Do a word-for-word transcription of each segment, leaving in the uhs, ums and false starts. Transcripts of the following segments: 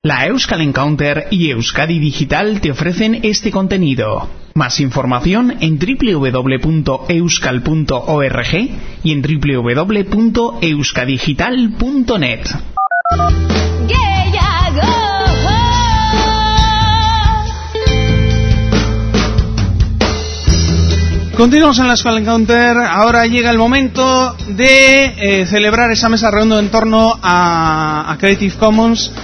La Euskal Encounter y Euskadi Digital te ofrecen este contenido. Más información en doble u doble u doble u punto euskal punto org y en doble u doble u doble u punto euskadigital punto net. Continuamos en la Euskal Encounter. Ahora llega el momento de eh, celebrar esa mesa redonda en torno a, a Creative Commons.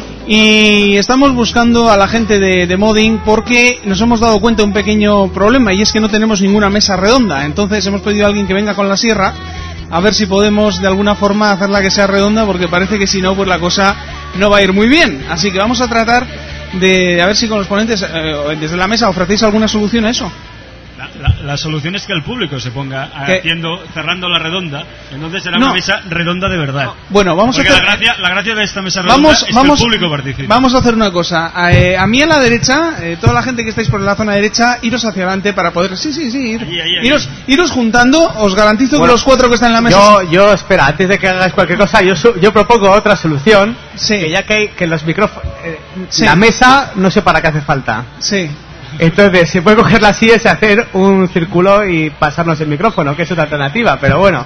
Y estamos buscando a la gente de, de Modding porque nos hemos dado cuenta de un pequeño problema, y es que no tenemos ninguna mesa redonda. Entonces hemos pedido a alguien que venga con la sierra a ver si podemos de alguna forma hacerla que sea redonda, porque parece que si no, pues la cosa no va a ir muy bien. Así que vamos a tratar de a ver si con los ponentes eh, desde la mesa ofrecéis alguna solución a eso. La, la, la solución es que el público se ponga haciendo, cerrando la redonda. Entonces será no. una mesa redonda de verdad. Bueno, vamos Porque a hacer... la gracia, la gracia de esta mesa redonda vamos, es vamos, que el público participe. Vamos a hacer una cosa. Eh, a mí a la derecha, eh, toda la gente que estáis por la zona derecha, iros hacia adelante para poder... Sí, sí, sí. Ir, ahí, ahí, ahí. Iros, iros juntando. Os garantizo bueno, que los cuatro que están en la mesa... Yo, yo espera, antes de que hagáis cualquier cosa, yo, su, yo propongo otra solución. Sí. Que ya que, hay, que los micrófonos... Eh, sí. La mesa, no sé para qué hace falta. Sí. Entonces, se puede coger las sillas y hacer un círculo y pasarnos el micrófono, que es otra alternativa, pero bueno.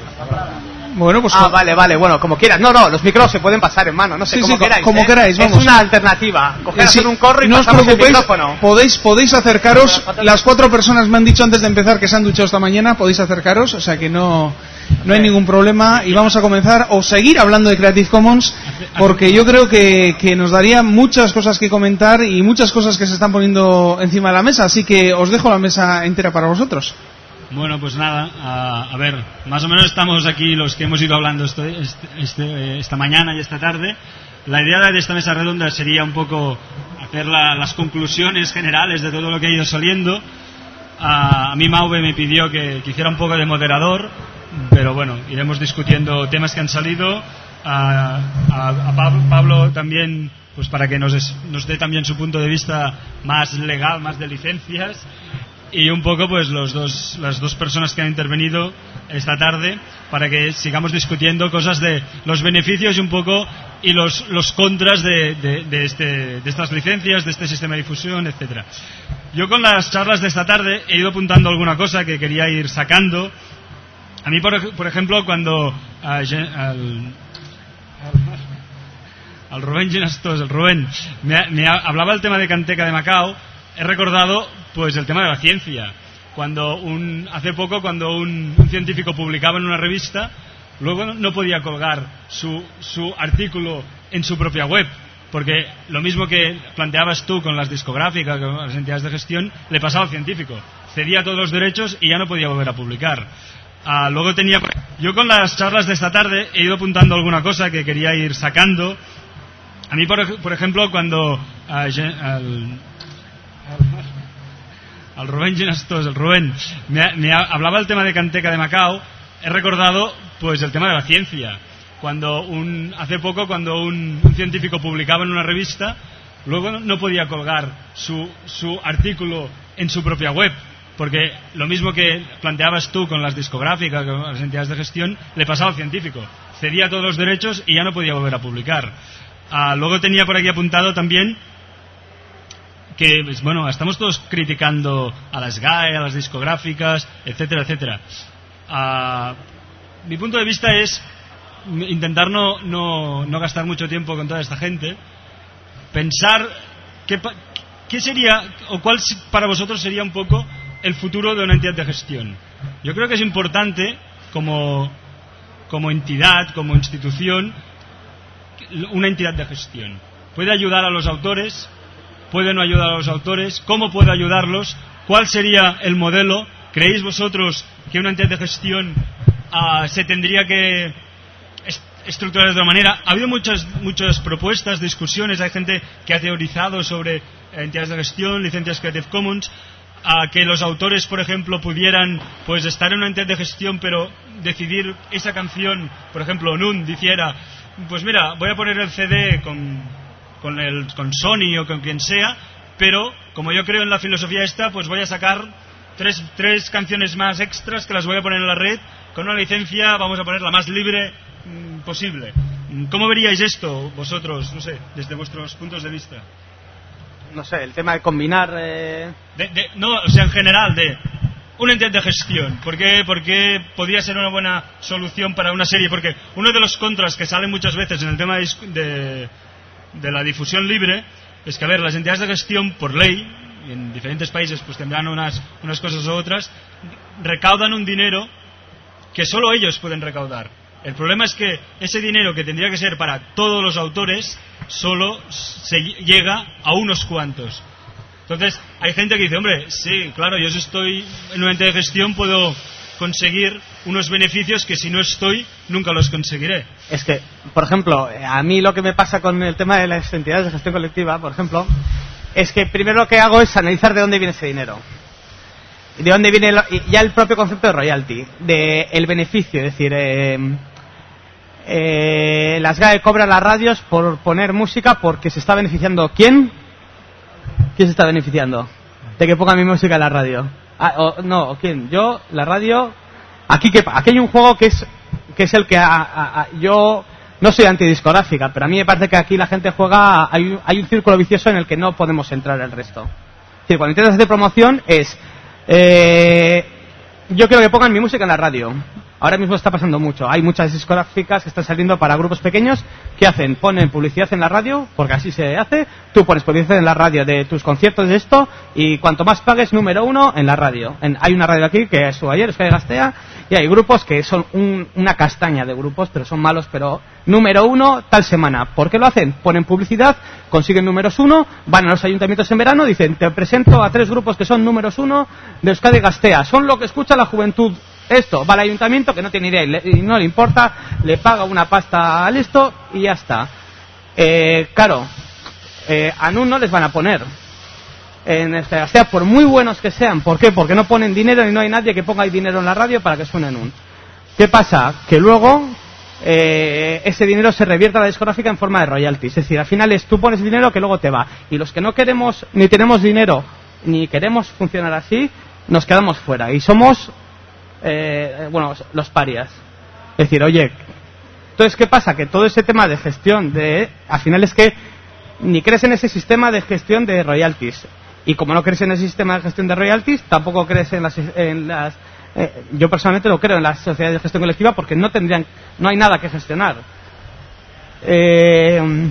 Bueno, pues... Ah, vale, vale, bueno, como quieras. No, no, los micros se pueden pasar en mano, no sé, sí, como sí, queráis. Como ¿eh? queráis, vamos. Es una alternativa. Coger, eh, sí, hacer un corro y no pasamos os preocupéis, el micrófono. Podéis, podéis acercaros. Las cuatro personas me han dicho antes de empezar que se han duchado esta mañana. Podéis acercaros, o sea que no... No hay ningún problema y vamos a comenzar o seguir hablando de Creative Commons, porque yo creo que, que nos daría muchas cosas que comentar y muchas cosas que se están poniendo encima de la mesa, así que os dejo la mesa entera para vosotros. Bueno, pues nada, a, a ver, más o menos estamos aquí los que hemos ido hablando este, este, esta mañana y esta tarde. La idea de esta mesa redonda sería un poco hacer la, las conclusiones generales de todo lo que ha ido saliendo. A, a mí Mauve me pidió que, que hiciera un poco de moderador, pero bueno, iremos discutiendo temas que han salido. A, a, a Pablo, Pablo también, pues para que nos, nos dé también su punto de vista más legal, más de licencias, y un poco pues los dos, las dos personas que han intervenido esta tarde, para que sigamos discutiendo cosas de los beneficios y un poco y los, los contras de, de, de, este, de estas licencias, de este sistema de difusión, etcétera. Yo con las charlas de esta tarde he ido apuntando alguna cosa que quería ir sacando. A mí, por, por ejemplo, cuando uh, al, al Rubén Ginastos, el Rubén, me, me hablaba el tema de Canteca de Macao, he recordado pues el tema de la ciencia. Cuando un, hace poco, cuando un, un científico publicaba en una revista, luego no, no podía colgar su, su artículo en su propia web, porque lo mismo que planteabas tú con las discográficas, con las entidades de gestión, le pasaba al científico. Cedía todos los derechos y ya no podía volver a publicar. Ah, luego tenía... Yo con las charlas de esta tarde he ido apuntando alguna cosa que quería ir sacando. A mí, por, por ejemplo, cuando ah, al, al Rubén Ginastos, el Rubén, me, me hablaba el tema de Canteca de Macao, he recordado pues el tema de la ciencia. Cuando un, hace poco, cuando un, un científico publicaba en una revista, luego no, no podía colgar su, su artículo en su propia web, porque lo mismo que planteabas tú con las discográficas, con las entidades de gestión, le pasaba al científico. Cedía todos los derechos y ya no podía volver a publicar. Ah, luego tenía por aquí apuntado también que, pues, bueno, estamos todos criticando a las G A E, a las discográficas, etcétera, etcétera. Ah, mi punto de vista es intentar no, no, no gastar mucho tiempo con toda esta gente, pensar qué, qué sería, o cuál para vosotros sería un poco el futuro de una entidad de gestión. Yo creo que es importante, como, como entidad, como institución, una entidad de gestión. Puede ayudar a los autores, puede no ayudar a los autores, cómo puede ayudarlos, cuál sería el modelo. ¿Creéis vosotros que una entidad de gestión uh, se tendría que estructurar de otra manera? Ha habido muchas, muchas propuestas, discusiones, hay gente que ha teorizado sobre entidades de gestión, licencias Creative Commons, a que los autores, por ejemplo, pudieran pues estar en una entidad de gestión, pero decidir esa canción, por ejemplo, Nun dijera, pues mira, voy a poner el C D con, con, el, con Sony o con quien sea, pero como yo creo en la filosofía esta, pues voy a sacar tres, tres canciones más extras que las voy a poner en la red con una licencia, vamos a poner la más libre mmm, posible. ¿Cómo veríais esto vosotros, no sé, desde vuestros puntos de vista? No sé, el tema de combinar... Eh... De, de, no, o sea, en general, de una entidad de gestión. ¿Por qué? Porque podría ser una buena solución para una serie. Porque uno de los contras que salen muchas veces en el tema de, de, de la difusión libre es que, a ver, las entidades de gestión, por ley, y en diferentes países pues tendrán unas, unas cosas u otras, recaudan un dinero que solo ellos pueden recaudar. El problema es que ese dinero que tendría que ser para todos los autores solo se llega a unos cuantos. Entonces hay gente que dice, hombre, sí, claro, yo si estoy en una entidad de gestión puedo conseguir unos beneficios que si no estoy nunca los conseguiré. Es que, por ejemplo, a mí lo que me pasa con el tema de las entidades de gestión colectiva, por ejemplo, es que primero lo que hago es analizar de dónde viene ese dinero. De dónde viene lo, ya el propio concepto de royalty, de el beneficio, es decir, eh, eh, las G A E cobran las radios por poner música porque se está beneficiando. ¿Quién? ¿Quién se está beneficiando de que ponga mi música en la radio? Ah, o, no, ¿quién? Yo, la radio. Aquí que aquí hay un juego que es que es el que a, a, a, yo no soy antidiscográfica, pero a mí me parece que aquí la gente juega. Hay un, hay un círculo vicioso en el que no podemos entrar el resto. Es decir, cuando intentas hacer promoción es eh, yo quiero que pongan mi música en la radio. Ahora mismo está pasando mucho. Hay muchas discográficas que están saliendo para grupos pequeños. ¿Qué hacen? Ponen publicidad en la radio, porque así se hace. Tú pones publicidad en la radio de tus conciertos de esto, y cuanto más pagues, número uno en la radio. En, hay una radio aquí que estuvo ayer, es que Gastea, y hay grupos que son un, una castaña de grupos, pero son malos, pero número uno tal semana. ¿Por qué lo hacen? Ponen publicidad, consiguen números uno, van a los ayuntamientos en verano, dicen, te presento a tres grupos que son números uno de Euskadi Gastea. Son lo que escucha la juventud. Esto, va al ayuntamiento que no tiene idea y, le, y no le importa, le paga una pasta al esto y ya está. Eh, claro, eh, a N U no les van a poner en este, o sea, por muy buenos que sean. ¿Por qué? Porque no ponen dinero y no hay nadie que ponga dinero en la radio para que suene N U. ¿Qué pasa? Que luego eh, ese dinero se revierte a la discográfica en forma de royalties. Es decir, al final es tú pones dinero que luego te va. Y los que no queremos, ni tenemos dinero, ni queremos funcionar así, nos quedamos fuera. Y somos... Eh, bueno, los parias. Es decir, oye, entonces ¿qué pasa? Que todo ese tema de gestión de, al final es que ni crees en ese sistema de gestión de royalties, y como no crees en ese sistema de gestión de royalties, tampoco crees en las, en las eh, yo personalmente no creo en las sociedades de gestión colectiva porque no tendrían, no hay nada que gestionar. Eh,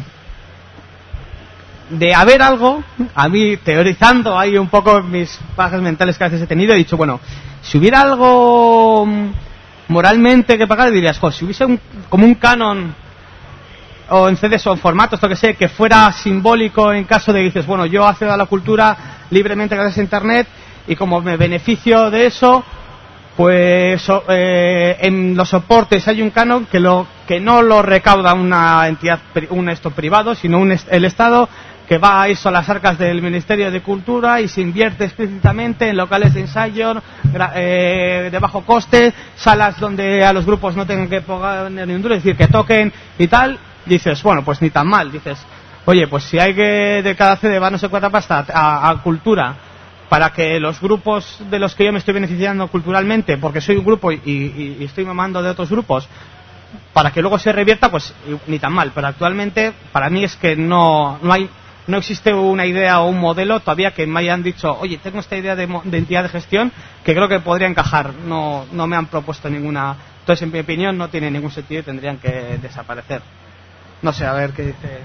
de haber algo, a mí teorizando hay un poco mis pajas mentales que a veces he tenido, he dicho, bueno, si hubiera algo moralmente que pagar, dirías, jo, si hubiese un, como un canon o en C Ds o en formatos, lo que sé, que fuera simbólico en caso de que dices, bueno, yo accedo a la cultura libremente gracias a internet y como me beneficio de eso, pues eh, en los soportes hay un canon que lo que no lo recauda una entidad, un esto privado, sino un, el Estado, que va a eso a las arcas del Ministerio de Cultura y se invierte explícitamente en locales de ensayo eh, de bajo coste, salas donde a los grupos no tengan que pagar ni un duro, es decir, que toquen y tal. Dices, bueno, pues ni tan mal. Dices, oye, pues si hay que de cada C D va no sé cuánta pasta a, a cultura para que los grupos de los que yo me estoy beneficiando culturalmente, porque soy un grupo y, y, y estoy mamando de otros grupos, para que luego se revierta, pues ni tan mal. Pero actualmente para mí es que no, no hay... No existe una idea o un modelo todavía que me hayan dicho, oye, tengo esta idea de, de entidad de gestión que creo que podría encajar. No, no me han propuesto ninguna. Entonces, en mi opinión, no tiene ningún sentido y tendrían que desaparecer. No sé, a ver qué dice.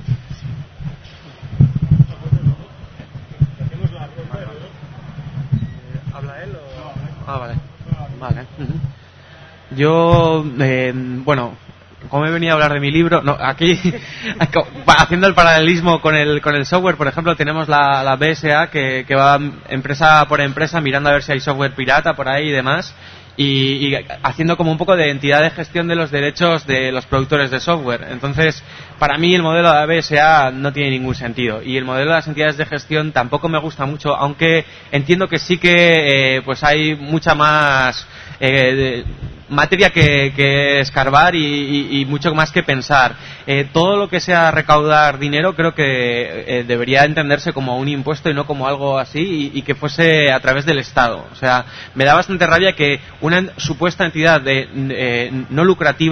¿Habla él o...? Ah, vale. Vale. Uh-huh. Yo, eh, bueno... Como he venido a hablar de mi libro, no, aquí haciendo el paralelismo con el con el software, por ejemplo, tenemos la, la B S A que, que va empresa por empresa mirando a ver si hay software pirata por ahí y demás, y, y haciendo como un poco de entidad de gestión de los derechos de los productores de software. Entonces, para mí el modelo de la B S A no tiene ningún sentido, y el modelo de las entidades de gestión tampoco me gusta mucho, aunque entiendo que sí que eh, pues hay mucha más eh, de, materia que, que escarbar y, y, y mucho más que pensar. Eh, todo lo que sea recaudar dinero creo que eh, debería entenderse como un impuesto y no como algo así, y, y que fuese a través del Estado. O sea, me da bastante rabia que una supuesta entidad de, eh, no lucrativa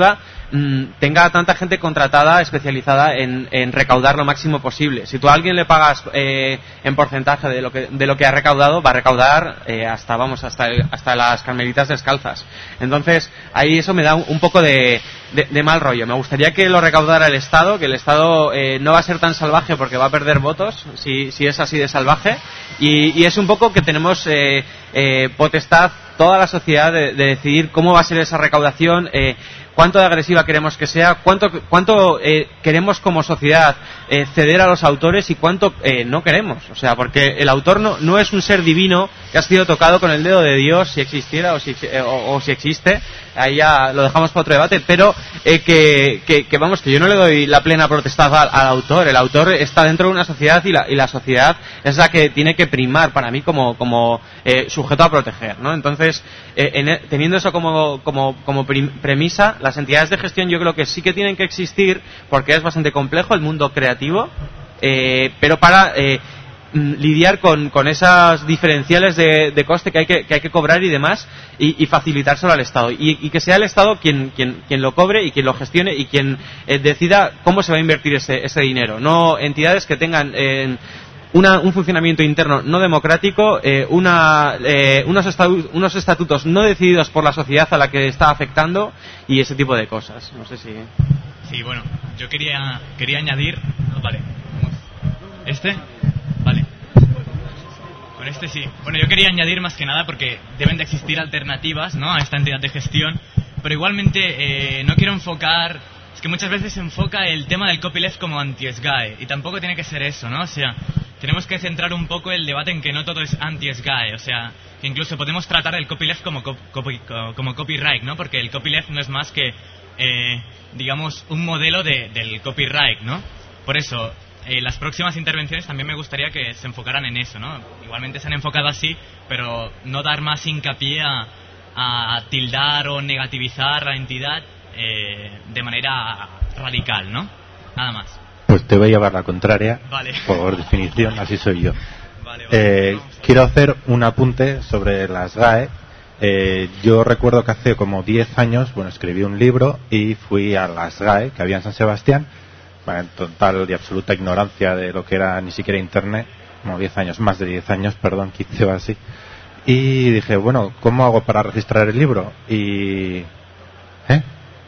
mmm, tenga tanta gente contratada, especializada en, en recaudar lo máximo posible. Si tú a alguien le pagas eh, en porcentaje de lo que de lo que ha recaudado, va a recaudar eh, hasta vamos hasta el, hasta las carmelitas descalzas. Entonces ahí eso me da un, un poco de, de, de mal rollo. Me gustaría que lo recaudara el Estado, que el Estado eh, no va a ser tan salvaje porque va a perder votos si, si es así de salvaje, y, y es un poco que tenemos eh, eh, potestad toda la sociedad de, de decidir cómo va a ser esa recaudación, eh, cuánto de agresiva queremos que sea, cuánto, cuánto eh, queremos como sociedad eh, ceder a los autores y cuánto eh, no queremos. O sea, porque el autor no, no es un ser divino que ha sido tocado con el dedo de Dios, si existiera o si, eh, o, o si existe. Ahí ya lo dejamos para otro debate, pero eh, que, que, que vamos, que yo no le doy la plena potestad al, al autor. El autor está dentro de una sociedad y la, y la sociedad es la que tiene que primar para mí como, como eh, sujeto a proteger, ¿no? Entonces, eh, en, teniendo eso como, como, como premisa, las entidades de gestión yo creo que sí que tienen que existir porque es bastante complejo el mundo creativo, eh, pero para eh, lidiar con, con esas diferenciales de, de coste que hay que, que hay que cobrar y demás y, y facilitárselo al Estado y, y que sea el Estado quien, quien, quien lo cobre y quien lo gestione y quien eh, decida cómo se va a invertir ese, ese dinero, no entidades que tengan eh, Una, un funcionamiento interno no democrático, eh, una, eh, unos, estatu unos estatutos no decididos por la sociedad a la que está afectando y ese tipo de cosas. No sé si... Sí, bueno, yo quería quería añadir... Vale. ¿Este? Vale. Con este sí. Bueno, yo quería añadir más que nada porque deben de existir alternativas, ¿no?, a esta entidad de gestión, pero igualmente eh, no quiero enfocar... Es que muchas veces se enfoca el tema del copyleft como anti-S G A E y tampoco tiene que ser eso, ¿no? O sea, tenemos que centrar un poco el debate en que no todo es anti-S G A E, o sea, que incluso podemos tratar el copyleft como, copy, como copyright, ¿no? Porque el copyleft no es más que, eh, digamos, un modelo de, del copyright, ¿no? Por eso, eh, las próximas intervenciones también me gustaría que se enfocaran en eso, ¿no? Igualmente se han enfocado así, pero no dar más hincapié a, a tildar o negativizar a la entidad eh, de manera radical, ¿no? Nada más. Pues te voy a llevar la contraria, vale. Por definición, así soy yo. Vale, vale, eh, vamos a... Quiero hacer un apunte sobre las S G A E. Eh, yo recuerdo que hace como diez años, bueno, escribí un libro y fui a las S G A E que había en San Sebastián, bueno, en total y absoluta ignorancia de lo que era ni siquiera Internet, como diez años, más de diez años, perdón, quince o así. Y dije, bueno, ¿cómo hago para registrar el libro? Y... ¿Eh?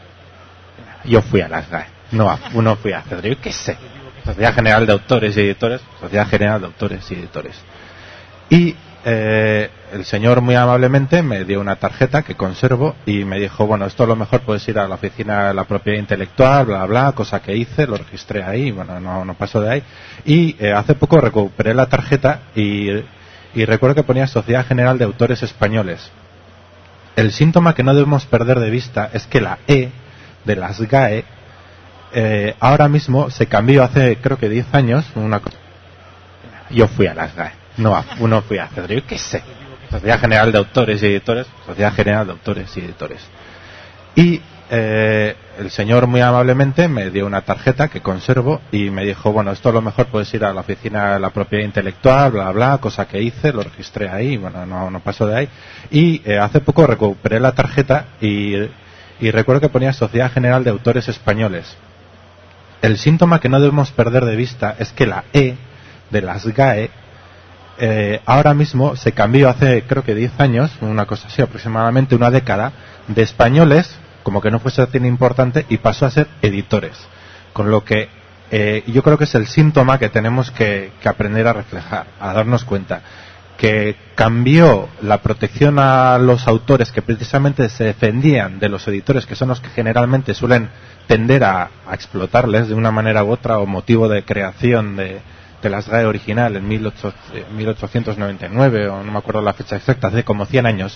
Yo fui a las S G A E. No, no fui a hacer, yo qué sé, Sociedad General de Autores y Editores, Sociedad General de Autores y Editores. Y eh, el señor muy amablemente me dio una tarjeta que conservo y me dijo, bueno, esto a lo mejor puedes ir a la oficina de la propiedad intelectual, bla, bla, cosa que hice, lo registré ahí, bueno, no, no pasó de ahí. Y eh, hace poco recuperé la tarjeta y, y recuerdo que ponía Sociedad General de Autores Españoles. El síntoma que no debemos perder de vista es que la E de las S G A E Eh, ahora mismo se cambió hace creo que diez años una cosa. Yo fui a las S G A E, no, no fui a hacer, yo qué sé, Sociedad General de Autores y Editores, Sociedad General de Autores y Editores. Y eh, el señor muy amablemente me dio una tarjeta que conservo y me dijo, bueno, esto a lo mejor puedes ir a la oficina de la propiedad intelectual, bla, bla, cosa que hice, lo registré ahí, bueno, no, no pasó de ahí. Y eh, hace poco recuperé la tarjeta y, y recuerdo que ponía Sociedad General de Autores Españoles. El síntoma que no debemos perder de vista es que la E de las S G A E eh, ahora mismo se cambió hace creo que diez años, una cosa así, aproximadamente una década, de españoles, como que no fuese tan importante, y pasó a ser editores. Con lo que eh, yo creo que es el síntoma que tenemos que, que aprender a reflejar, a darnos cuenta. Que cambió la protección a los autores que precisamente se defendían de los editores, que son los que generalmente suelen tender a, a explotarles de una manera u otra, o motivo de creación de, de la S G A E original en mil ochocientos noventa y nueve, o no me acuerdo la fecha exacta, hace como cien años.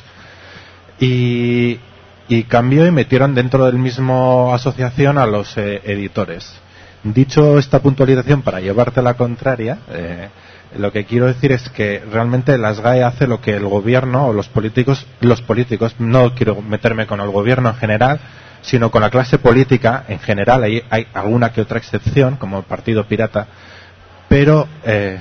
Y, y cambió y metieron dentro del mismo asociación a los eh, editores. Dicho esta puntualización para llevarte la contraria, eh, lo que quiero decir es que realmente la S G A E hace lo que el gobierno o los políticos, los políticos, no quiero meterme con el gobierno en general, sino con la clase política en general. Hay, hay alguna que otra excepción, como el Partido Pirata, pero eh,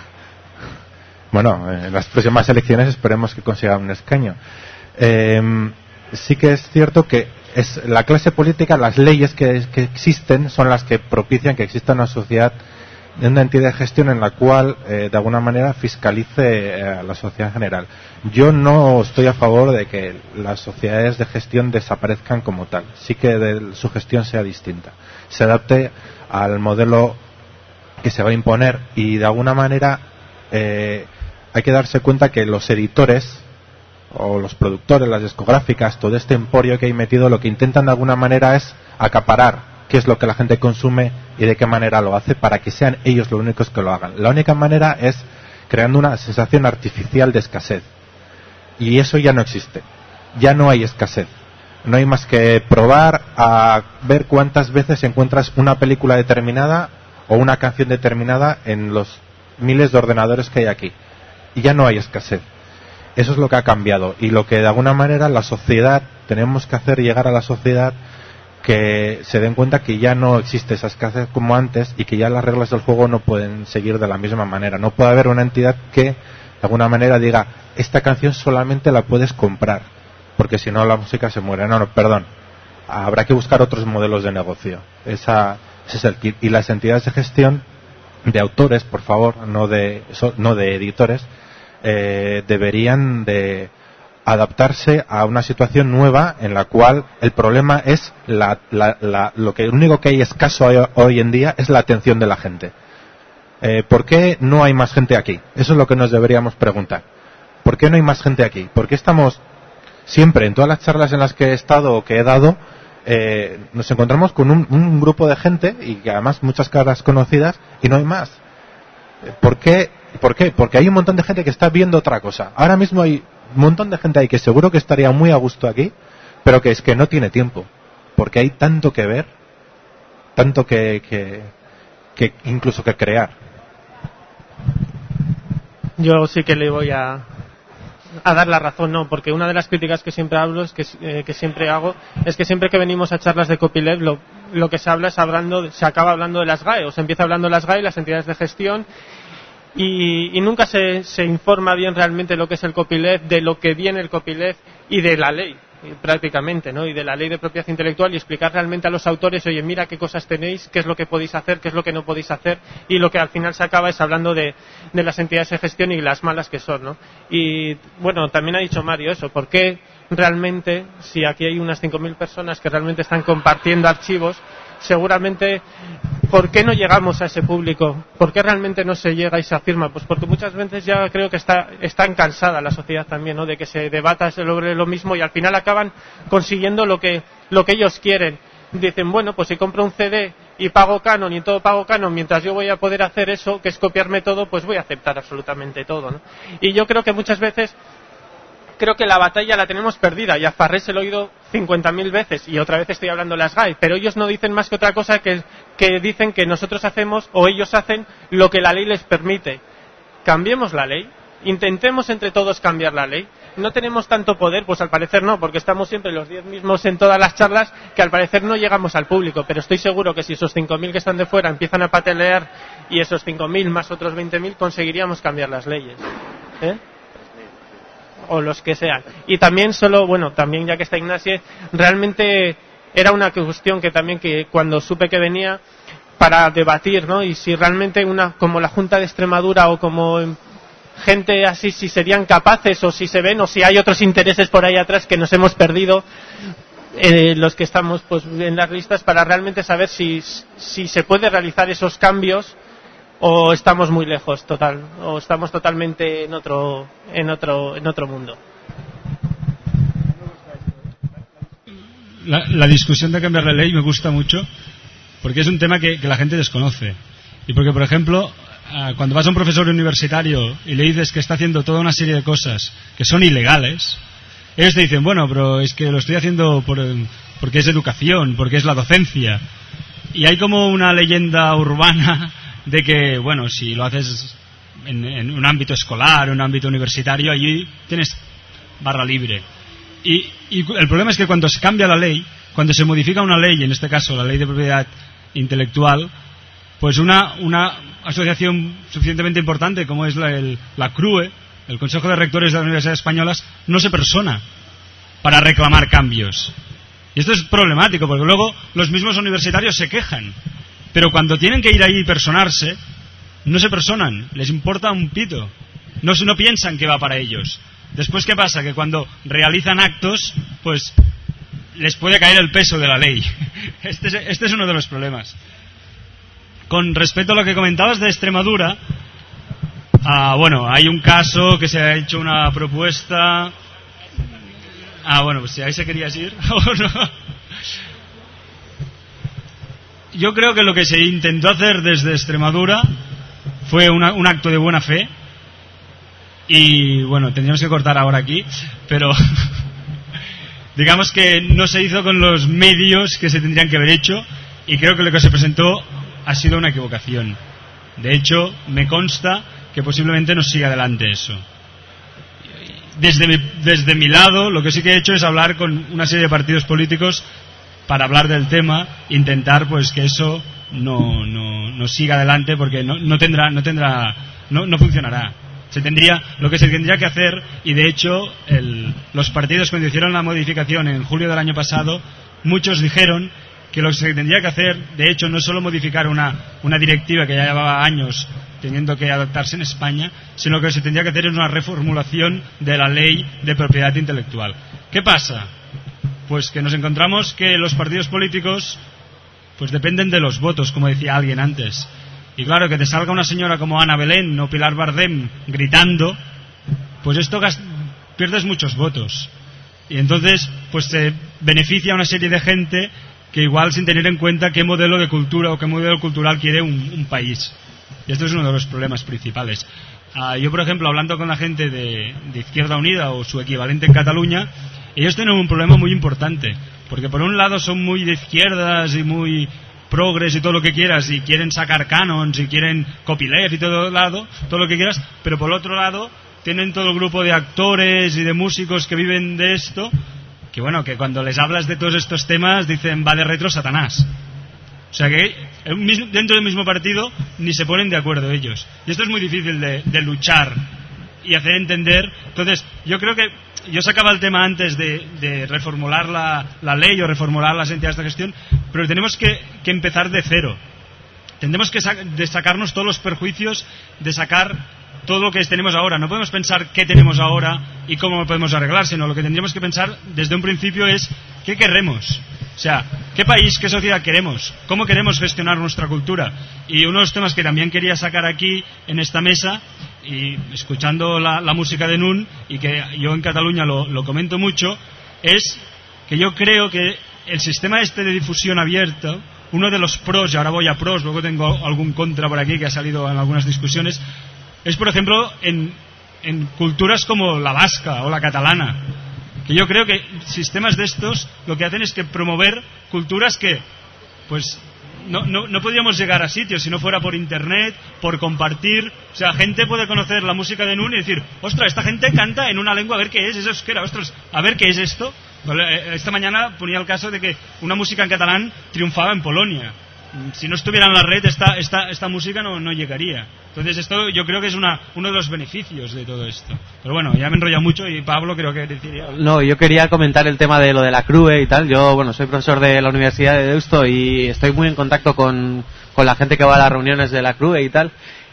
bueno, en las próximas elecciones esperemos que consiga un escaño. Eh, sí que es cierto que es la clase política, las leyes que, que existen son las que propician que exista una sociedad, una entidad de gestión en la cual eh, de alguna manera fiscalice eh, a la sociedad en general. Yo no estoy a favor de que las sociedades de gestión desaparezcan como tal, sí que de, su gestión sea distinta, se adapte al modelo que se va a imponer, y de alguna manera eh, hay que darse cuenta que los editores o los productores, las discográficas, todo este emporio que hay metido, lo que intentan de alguna manera es acaparar qué es lo que la gente consume y de qué manera lo hace, para que sean ellos los únicos que lo hagan. La única manera es creando una sensación artificial de escasez, y eso ya no existe, ya no hay escasez. No hay más que probar a ver cuántas veces encuentras una película determinada o una canción determinada en los miles de ordenadores que hay aquí, y ya no hay escasez. Eso es lo que ha cambiado, y lo que de alguna manera la sociedad, tenemos que hacer llegar a la sociedad que se den cuenta que ya no existe esa escasez como antes, y que ya las reglas del juego no pueden seguir de la misma manera. No puede haber una entidad que de alguna manera diga, esta canción solamente la puedes comprar, porque si no la música se muere. No, no, perdón. Habrá que buscar otros modelos de negocio. Esa, ese es el kit. Y las entidades de gestión de autores, por favor, no de, no de editores, eh, deberían de adaptarse a una situación nueva en la cual el problema es la, la, la, lo que único que hay escaso hoy, hoy en día es la atención de la gente. Eh, ¿Por qué no hay más gente aquí? Eso es lo que nos deberíamos preguntar. ¿Por qué no hay más gente aquí? ¿Por qué estamos siempre, en todas las charlas en las que he estado o que he dado, eh, nos encontramos con un, un grupo de gente, y que además muchas caras conocidas, y no hay más? ¿Por qué? ¿Por qué? Porque hay un montón de gente que está viendo otra cosa. Ahora mismo hay un montón de gente ahí que seguro que estaría muy a gusto aquí, pero que es que no tiene tiempo, porque hay tanto que ver, tanto que, que, que incluso que crear. Yo sí que le voy a, a dar la razón, no, porque una de las críticas que siempre hablo, es que, eh, que siempre hago, es que siempre que venimos a charlas de copyleft, lo, lo que se habla es hablando, se acaba hablando de las G A E, o se empieza hablando de las G A E, las entidades de gestión, y, y nunca se, se informa bien realmente lo que es el copyleft, de lo que viene el copyleft y de la ley, prácticamente, ¿no? Y de la ley de propiedad intelectual, y explicar realmente a los autores, oye, mira qué cosas tenéis, qué es lo que podéis hacer, qué es lo que no podéis hacer, y lo que al final se acaba es hablando de, de las entidades de gestión y las malas que son, ¿no? Y bueno, también ha dicho Mario eso, ¿por qué realmente, si aquí hay unas cinco mil personas que realmente están compartiendo archivos, seguramente, ¿por qué no llegamos a ese público? ¿Por qué realmente no se llega y se afirma? Pues porque muchas veces ya creo que está están cansada la sociedad también, ¿no? De que se debata sobre lo mismo, y al final acaban consiguiendo lo que lo que ellos quieren. Dicen, bueno, pues si compro un C D y pago canon, y en todo pago canon, mientras yo voy a poder hacer eso, que es copiarme todo, pues voy a aceptar absolutamente todo, ¿no? Y yo creo que muchas veces creo que la batalla la tenemos perdida, y a Farré se lo he oído cincuenta mil veces, y otra vez estoy hablando de las G A E, pero ellos no dicen más que otra cosa que, que dicen que nosotros hacemos, o ellos hacen, lo que la ley les permite. Cambiemos la ley, intentemos entre todos cambiar la ley. ¿No tenemos tanto poder? Pues al parecer no, porque estamos siempre los diez mismos en todas las charlas, que al parecer no llegamos al público, pero estoy seguro que si esos cinco mil que están de fuera empiezan a patalear, y esos cinco mil más otros veinte mil, conseguiríamos cambiar las leyes, ¿eh? O los que sean. Y también solo, bueno, también ya que está Ignacio, realmente era una cuestión que también, que cuando supe que venía para debatir, ¿no? Y si realmente una, como la Junta de Extremadura o como gente así, si serían capaces, o si se ven, o si hay otros intereses por ahí atrás que nos hemos perdido, eh, los que estamos pues en las listas, para realmente saber si, si se puede realizar esos cambios, o estamos muy lejos total, o estamos totalmente en otro en otro en otro mundo. La, la discusión de cambiar la ley me gusta mucho, porque es un tema que, que la gente desconoce, y porque, por ejemplo, cuando vas a un profesor universitario y le dices que está haciendo toda una serie de cosas que son ilegales, ellos te dicen, bueno, pero es que lo estoy haciendo por, porque es educación, porque es la docencia, y hay como una leyenda urbana de que, bueno, si lo haces en, en un ámbito escolar, en un ámbito universitario, allí tienes barra libre. Y, y el problema es que cuando se cambia la ley, cuando se modifica una ley, en este caso la ley de propiedad intelectual, pues una, una asociación suficientemente importante como es la, el, la C R U E, el Consejo de Rectores de las Universidades Españolas, no se persona para reclamar cambios. Y Y esto es problemático, porque luego los mismos universitarios se quejan. Pero cuando tienen que ir ahí y personarse, no se personan, les importa un pito. No, no piensan que va para ellos. Después, ¿qué pasa? Que cuando realizan actos, pues les puede caer el peso de la ley. Este es, este es uno de los problemas. Con respecto a lo que comentabas de Extremadura, ah, bueno, hay un caso que se ha hecho una propuesta... Ah, bueno, pues si ahí se querías ir o no. Yo creo que lo que se intentó hacer desde Extremadura fue una, un acto de buena fe. Y bueno, tendríamos que cortar ahora aquí, pero digamos que no se hizo con los medios que se tendrían que haber hecho, y creo que lo que se presentó ha sido una equivocación. De hecho, me consta que posiblemente no siga adelante eso. Desde mi, desde mi lado, lo que sí que he hecho es hablar con una serie de partidos políticos para hablar del tema, intentar pues que eso no, no, no siga adelante, porque no, no tendrá, no tendrá, no, no funcionará. Se tendría, lo que se tendría que hacer, y de hecho el, los partidos cuando hicieron la modificación en julio del año pasado, muchos dijeron que lo que se tendría que hacer, de hecho, no es solo modificar una, una directiva que ya llevaba años teniendo que adaptarse en España, sino que se tendría que hacer es una reformulación de la ley de propiedad intelectual. ¿Qué pasa? Pues que nos encontramos que los partidos políticos pues dependen de los votos, como decía alguien antes. Y claro, que te salga una señora como Ana Belén o Pilar Bardem gritando, pues esto pierdes muchos votos. Y entonces pues se beneficia a una serie de gente que igual sin tener en cuenta qué modelo de cultura o qué modelo cultural quiere un, un país. Y esto es uno de los problemas principales. Uh, yo, por ejemplo, hablando con la gente de, de Izquierda Unida o su equivalente en Cataluña, ellos tienen un problema muy importante, porque por un lado son muy de izquierdas y muy progres y todo lo que quieras, y quieren sacar canons y quieren copyleft y todo lado, todo lo que quieras, pero por otro lado tienen todo el grupo de actores y de músicos que viven de esto, que bueno, que cuando les hablas de todos estos temas dicen va de retro Satanás. O sea que dentro del mismo partido ni se ponen de acuerdo ellos, y esto es muy difícil de, de luchar y hacer entender. Entonces yo creo que yo sacaba el tema antes de, de reformular la, la ley o reformular las entidades de gestión, pero tenemos que, que empezar de cero. Tendremos que sac- de sacarnos todos los perjuicios, de sacar todo lo que tenemos ahora. No podemos pensar qué tenemos ahora y cómo lo podemos arreglar, sino lo que tendríamos que pensar desde un principio es qué queremos. O sea, ¿qué país, qué sociedad queremos? ¿Cómo queremos gestionar nuestra cultura? Y uno de los temas que también quería sacar aquí en esta mesa, y escuchando la, la música de Nun, y que yo en Cataluña lo, lo comento mucho, es que yo creo que el sistema este de difusión abierto, uno de los pros, y ahora voy a pros, luego tengo algún contra por aquí que ha salido en algunas discusiones, es por ejemplo en, en culturas como la vasca o la catalana. Que yo creo que sistemas de estos lo que hacen es que promover culturas que pues no, no, no podríamos llegar a sitios si no fuera por internet, por compartir. O sea, gente puede conocer la música de Nun y decir, ostras, esta gente canta en una lengua, a ver qué es, es euskera, ostras, a ver qué es esto. Esta mañana ponía el caso de que una música en catalán triunfaba en Polonia. Si no estuviera en la red, esta, esta, esta música no, no llegaría. Entonces esto yo creo que es una, uno de los beneficios de todo esto. Pero bueno, ya me he enrollado mucho y Pablo creo que deciría... No, yo quería comentar el tema de lo de la C R U E y tal. Yo, bueno, soy profesor de la Universidad de Deusto y estoy muy en contacto con, con la gente que va a las reuniones de la C R U E y tal.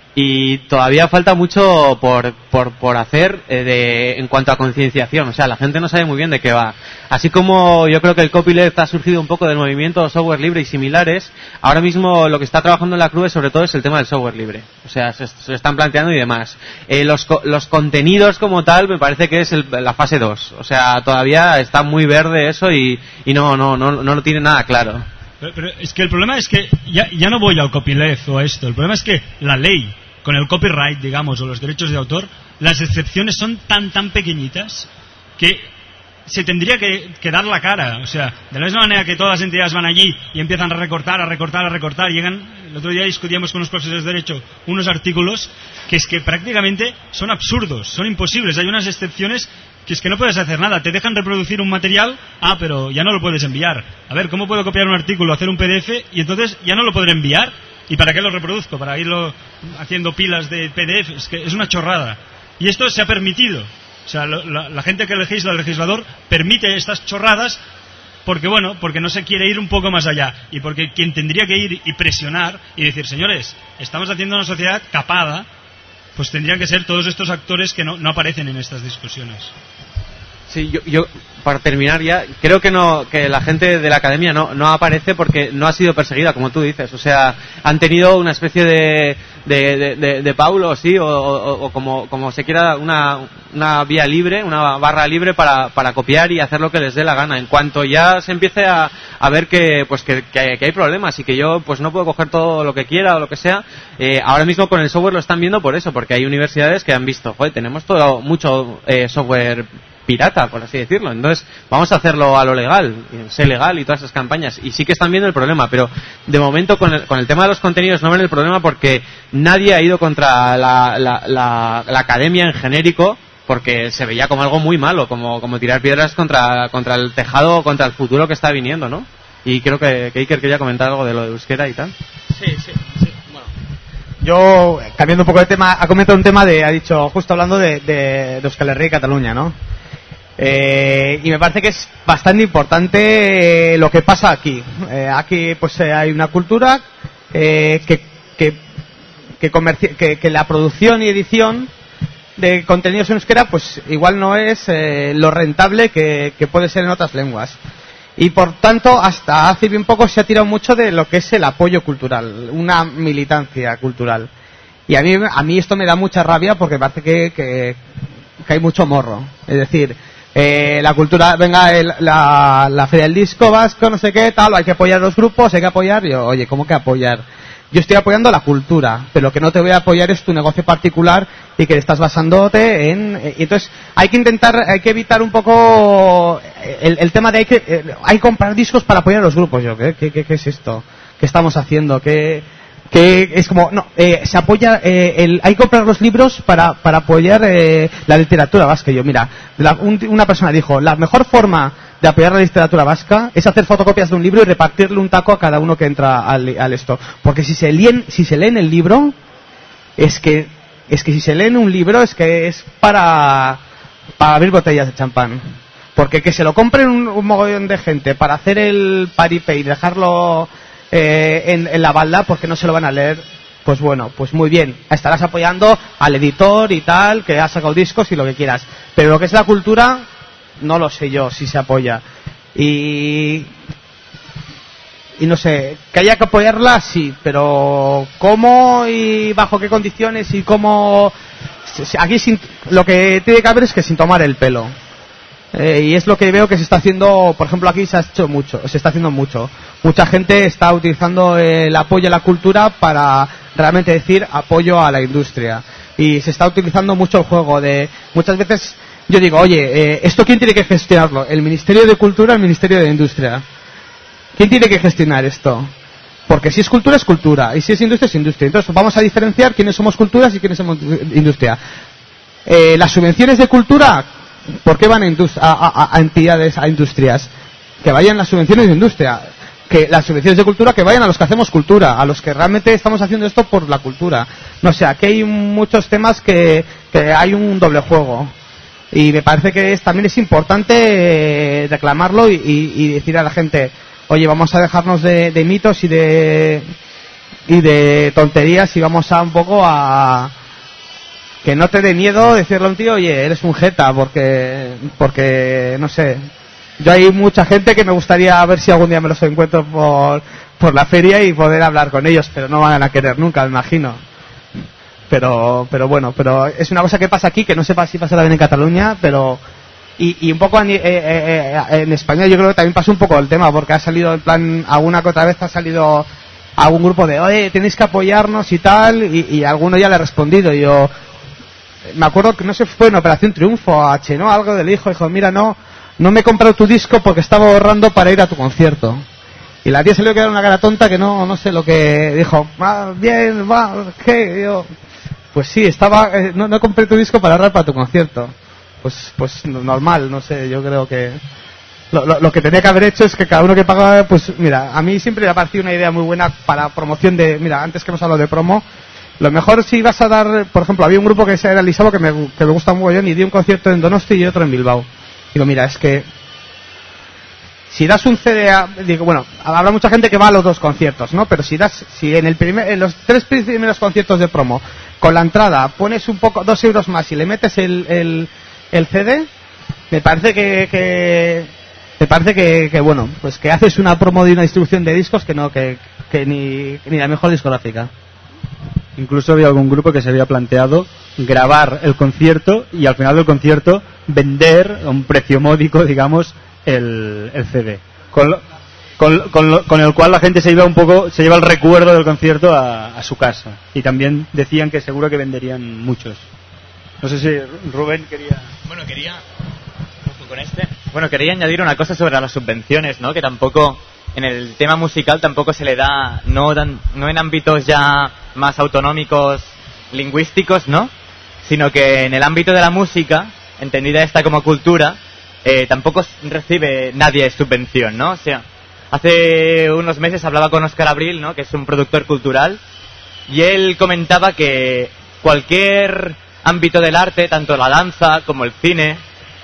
Y todavía falta mucho por, por, por hacer eh, de, en cuanto a concienciación. O sea, la gente no sabe muy bien de qué va. Así como yo creo que el copyleft ha surgido un poco del movimiento software libre y similares, ahora mismo lo que está trabajando en la C R U E sobre todo es el tema del software libre. O sea, se, se están planteando y demás. Eh, los, los contenidos como tal me parece que es el, la fase dos. O sea, todavía está muy verde eso y, y no, no, no, no lo tiene nada claro. Pero, pero es que el problema es que ya, ya no voy al copyleft o a esto. El problema es que la ley, con el copyright, digamos, o los derechos de autor, las excepciones son tan, tan pequeñitas que se tendría que, que dar la cara. O sea, de la misma manera que todas las entidades van allí y empiezan a recortar, a recortar, a recortar, llegan, el otro día discutíamos con unos profesores de Derecho unos artículos que es que prácticamente son absurdos, son imposibles. Hay unas excepciones que es que no puedes hacer nada. Te dejan reproducir un material, ah, pero ya no lo puedes enviar. A ver, ¿cómo puedo copiar un artículo, hacer un P D F y entonces ya no lo podré enviar? ¿Y para qué lo reproduzco? ¿Para irlo haciendo pilas de P D F? Es que es una chorrada. Y esto se ha permitido. O sea, lo, la, la gente que legisla, el legislador, permite estas chorradas porque bueno, porque no se quiere ir un poco más allá y porque quien tendría que ir y presionar y decir, señores, estamos haciendo una sociedad capada, pues tendrían que ser todos estos actores que no, no aparecen en estas discusiones. Sí, yo, yo para terminar ya, creo que no que la gente de la academia no, no aparece porque no ha sido perseguida, como tú dices. O sea, han tenido una especie de de, de, de, de Paulo, sí, o, o, o como, como se quiera, una, una vía libre, una barra libre para, para copiar y hacer lo que les dé la gana. En cuanto ya se empiece a, a ver que pues que, que, que hay problemas y que yo pues no puedo coger todo lo que quiera o lo que sea, eh, ahora mismo con el software lo están viendo por eso, porque hay universidades que han visto, joder, tenemos todo mucho eh, software pirata, por así decirlo, entonces vamos a hacerlo a lo legal, ser legal y todas esas campañas, y sí que están viendo el problema, pero de momento con el, con el tema de los contenidos no ven el problema porque nadie ha ido contra la, la, la, la academia en genérico, porque se veía como algo muy malo, como, como tirar piedras contra, contra el tejado o contra el futuro que está viniendo, ¿no? Y creo que, que Iker quería comentar algo de lo de euskera y tal. Sí, sí, sí. Bueno, yo, cambiando un poco de tema, ha comentado un tema de, ha dicho, justo hablando de, de, de Euskal Herria y Cataluña, ¿no? Eh, y me parece que es bastante importante eh, lo que pasa aquí. Eh, aquí pues eh, hay una cultura eh, que, que, que, comerci- que, que la producción y edición de contenidos en euskera pues igual no es eh, lo rentable que, que puede ser en otras lenguas. Y por tanto, hasta hace bien poco se ha tirado mucho de lo que es el apoyo cultural, una militancia cultural. Y a mí, a mí esto me da mucha rabia porque parece que, que, que hay mucho morro. Es decir, eh, la cultura, venga, el, la, la Feria del Disco Vasco, no sé qué, tal, hay que apoyar los grupos, hay que apoyar. Yo, oye, ¿cómo que apoyar? Yo estoy apoyando la cultura, pero lo que no te voy a apoyar es tu negocio particular y que estás basándote en... Y entonces hay que intentar, hay que evitar un poco el, el tema de hay que, eh, hay que comprar discos para apoyar a los grupos. Yo, ¿qué, qué, qué es esto? ¿Qué estamos haciendo? ¿Qué...? Que es como, no, eh, se apoya, eh, el, hay que comprar los libros para, para apoyar eh, la literatura vasca. Yo, mira, la, un, una persona dijo, la mejor forma de apoyar la literatura vasca es hacer fotocopias de un libro y repartirle un taco a cada uno que entra al, al esto. Porque si se leen, si se leen el libro, es que, es que si se leen un libro es que es para, para abrir botellas de champán. Porque que se lo compren un, un mogollón de gente para hacer el paripé y dejarlo... Eh, en, en la balda porque no se lo van a leer, pues bueno, pues muy bien, estarás apoyando al editor y tal, que ha sacado discos y lo que quieras, pero lo que es la cultura no lo sé yo si se apoya y y no sé, que haya que apoyarla sí, pero cómo y bajo qué condiciones y cómo, aquí sin, lo que tiene que haber es que sin tomar el pelo. Eh, y es lo que veo que se está haciendo, por ejemplo aquí se ha hecho mucho, se está haciendo mucho. Mucha gente está utilizando el apoyo a la cultura para realmente decir apoyo a la industria. Y se está utilizando mucho el juego de, muchas veces yo digo, oye, eh, ¿esto quién tiene que gestionarlo? ¿El Ministerio de Cultura o el Ministerio de Industria? ¿Quién tiene que gestionar esto? Porque si es cultura es cultura y si es industria es industria. Entonces vamos a diferenciar quiénes somos culturas y quiénes somos industria. Eh, las subvenciones de cultura, ¿por qué van a, indust- a, a, a entidades, a industrias? Que vayan las subvenciones de industria. Que las subvenciones de cultura que vayan a los que hacemos cultura, a los que realmente estamos haciendo esto por la cultura. No sé, aquí hay muchos temas que, que hay un doble juego. Y me parece que es, también es importante eh, reclamarlo y, y, y decir a la gente, oye, vamos a dejarnos de, de mitos y de, y de tonterías y vamos a un poco a... Que no te dé miedo decirle a un tío, oye, eres un jeta, porque, porque, no sé, yo hay mucha gente que me gustaría ver si algún día me los encuentro por, por la feria y poder hablar con ellos, pero no van a querer nunca, me imagino. Pero, pero bueno, pero es una cosa que pasa aquí, que no sepa si pasa también en Cataluña, pero, y, y un poco en, eh, eh, en España yo creo que también pasa un poco el tema, porque ha salido en plan, alguna que otra vez ha salido algún grupo de, oye, tenéis que apoyarnos y tal, y, y alguno ya le ha respondido, y yo, me acuerdo que no sé, fue en Operación Triunfo a H, ¿no? Algo del hijo, dijo, mira, no, no me he comprado tu disco porque estaba ahorrando para ir a tu concierto. Y la tía se le quedó una cara tonta que no, no sé lo que dijo, ah, bien, va, ¿qué? Yo, pues sí, estaba, eh, no, no compré tu disco para ahorrar para tu concierto. Pues, pues normal, no sé, yo creo que lo, lo, lo que tenía que haber hecho es que cada uno que pagaba, pues mira, a mí siempre me ha parecido una idea muy buena para promoción de, mira, antes que hemos hablado de promo, lo mejor si vas a dar, por ejemplo, había un grupo que se era Lisabo que me, que me gusta muy bien y dio un concierto en Donosti y otro en Bilbao. Digo, mira, es que si das un C D a, digo, bueno, habrá mucha gente que va a los dos conciertos, ¿no? Pero si das, si en el primer, en los tres primeros conciertos de promo, con la entrada pones un poco, dos euros más y le metes el, el, el C D, me parece que, que me parece que, que, bueno, pues que haces una promo de una distribución de discos que no, que, que ni, ni la mejor discográfica. Incluso había algún grupo que se había planteado grabar el concierto y al final del concierto vender a un precio módico, digamos, el, el C D. Con, lo, con, con, lo, con el cual la gente se iba un poco, se lleva el recuerdo del concierto a, a su casa. Y también decían que seguro que venderían muchos. No sé si Rubén quería... Bueno, quería... con este. Bueno, quería añadir una cosa sobre las subvenciones, ¿no? Que tampoco... En el tema musical tampoco se le da, no, dan, no en ámbitos ya más autonómicos, lingüísticos, ¿no? Sino que en el ámbito de la música, entendida esta como cultura, eh, tampoco recibe nadie subvención, ¿no? O sea, hace unos meses hablaba con Óscar Abril, ¿no? Que es un productor cultural, y él comentaba que cualquier ámbito del arte, tanto la danza como el cine,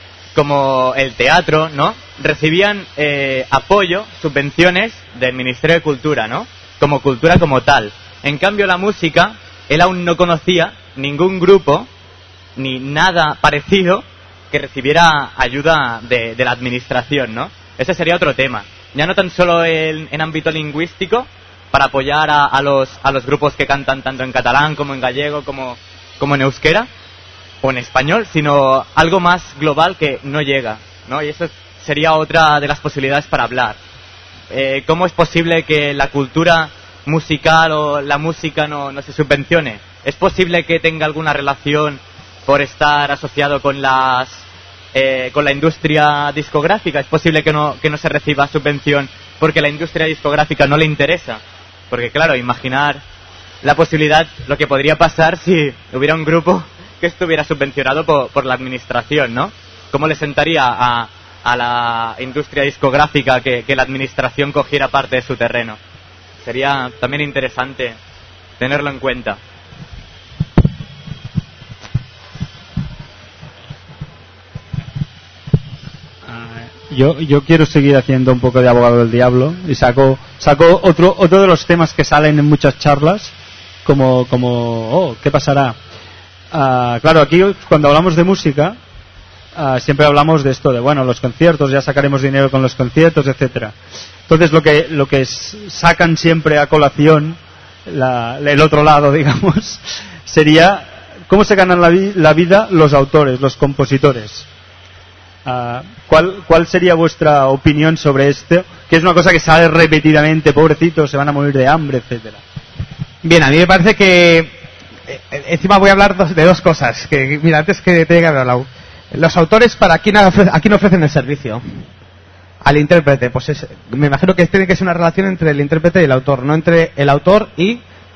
como el teatro, ¿no? Recibían eh, apoyo, subvenciones del Ministerio de Cultura, ¿no? Como cultura como tal. En cambio, la música, él aún no conocía ningún grupo, ni nada parecido, que recibiera ayuda de, de la administración, ¿no? Ese sería otro tema. Ya no tan solo en, en ámbito lingüístico, para apoyar a, a, los, a los grupos que cantan tanto en catalán, como en gallego, como, como en euskera, o en español, sino algo más global que no llega, ¿no? Y eso sería otra de las posibilidades para hablar. Eh, ¿Cómo es posible que la cultura musical o la música no, no se subvencione? ¿Es posible que tenga alguna relación por estar asociado con las eh, con la industria discográfica? ¿Es posible que no, que no se reciba subvención porque la industria discográfica no le interesa? Porque claro, imaginar la posibilidad, lo que podría pasar si hubiera un grupo que estuviera subvencionado por, por la administración, ¿no? ¿Cómo le sentaría a, a la industria discográfica que, que la administración cogiera parte de su terreno? Sería también interesante tenerlo en cuenta. Yo, yo quiero seguir haciendo un poco de abogado del diablo y saco, saco otro, otro de los temas que salen en muchas charlas, como, como oh, ¿qué pasará? Uh, claro, aquí cuando hablamos de música, uh, siempre hablamos de esto, de bueno, los conciertos, ya sacaremos dinero con los conciertos, etcétera. Entonces lo que, lo que sacan siempre a colación, la, el otro lado, digamos, sería cómo se ganan la, vi, la vida los autores, los compositores. Uh, ¿cuál, ¿Cuál sería vuestra opinión sobre esto? Que es una cosa que sale repetidamente, pobrecitos, se van a morir de hambre, etcétera. Bien, a mí me parece que encima voy a hablar dos, de dos cosas que mira, antes que te haya hablado. Los autores, ¿para quién, ofre, a quién ofrecen el servicio? Al intérprete. Pues es, me imagino que tiene que ser una relación entre el intérprete y el autor, no entre el autor y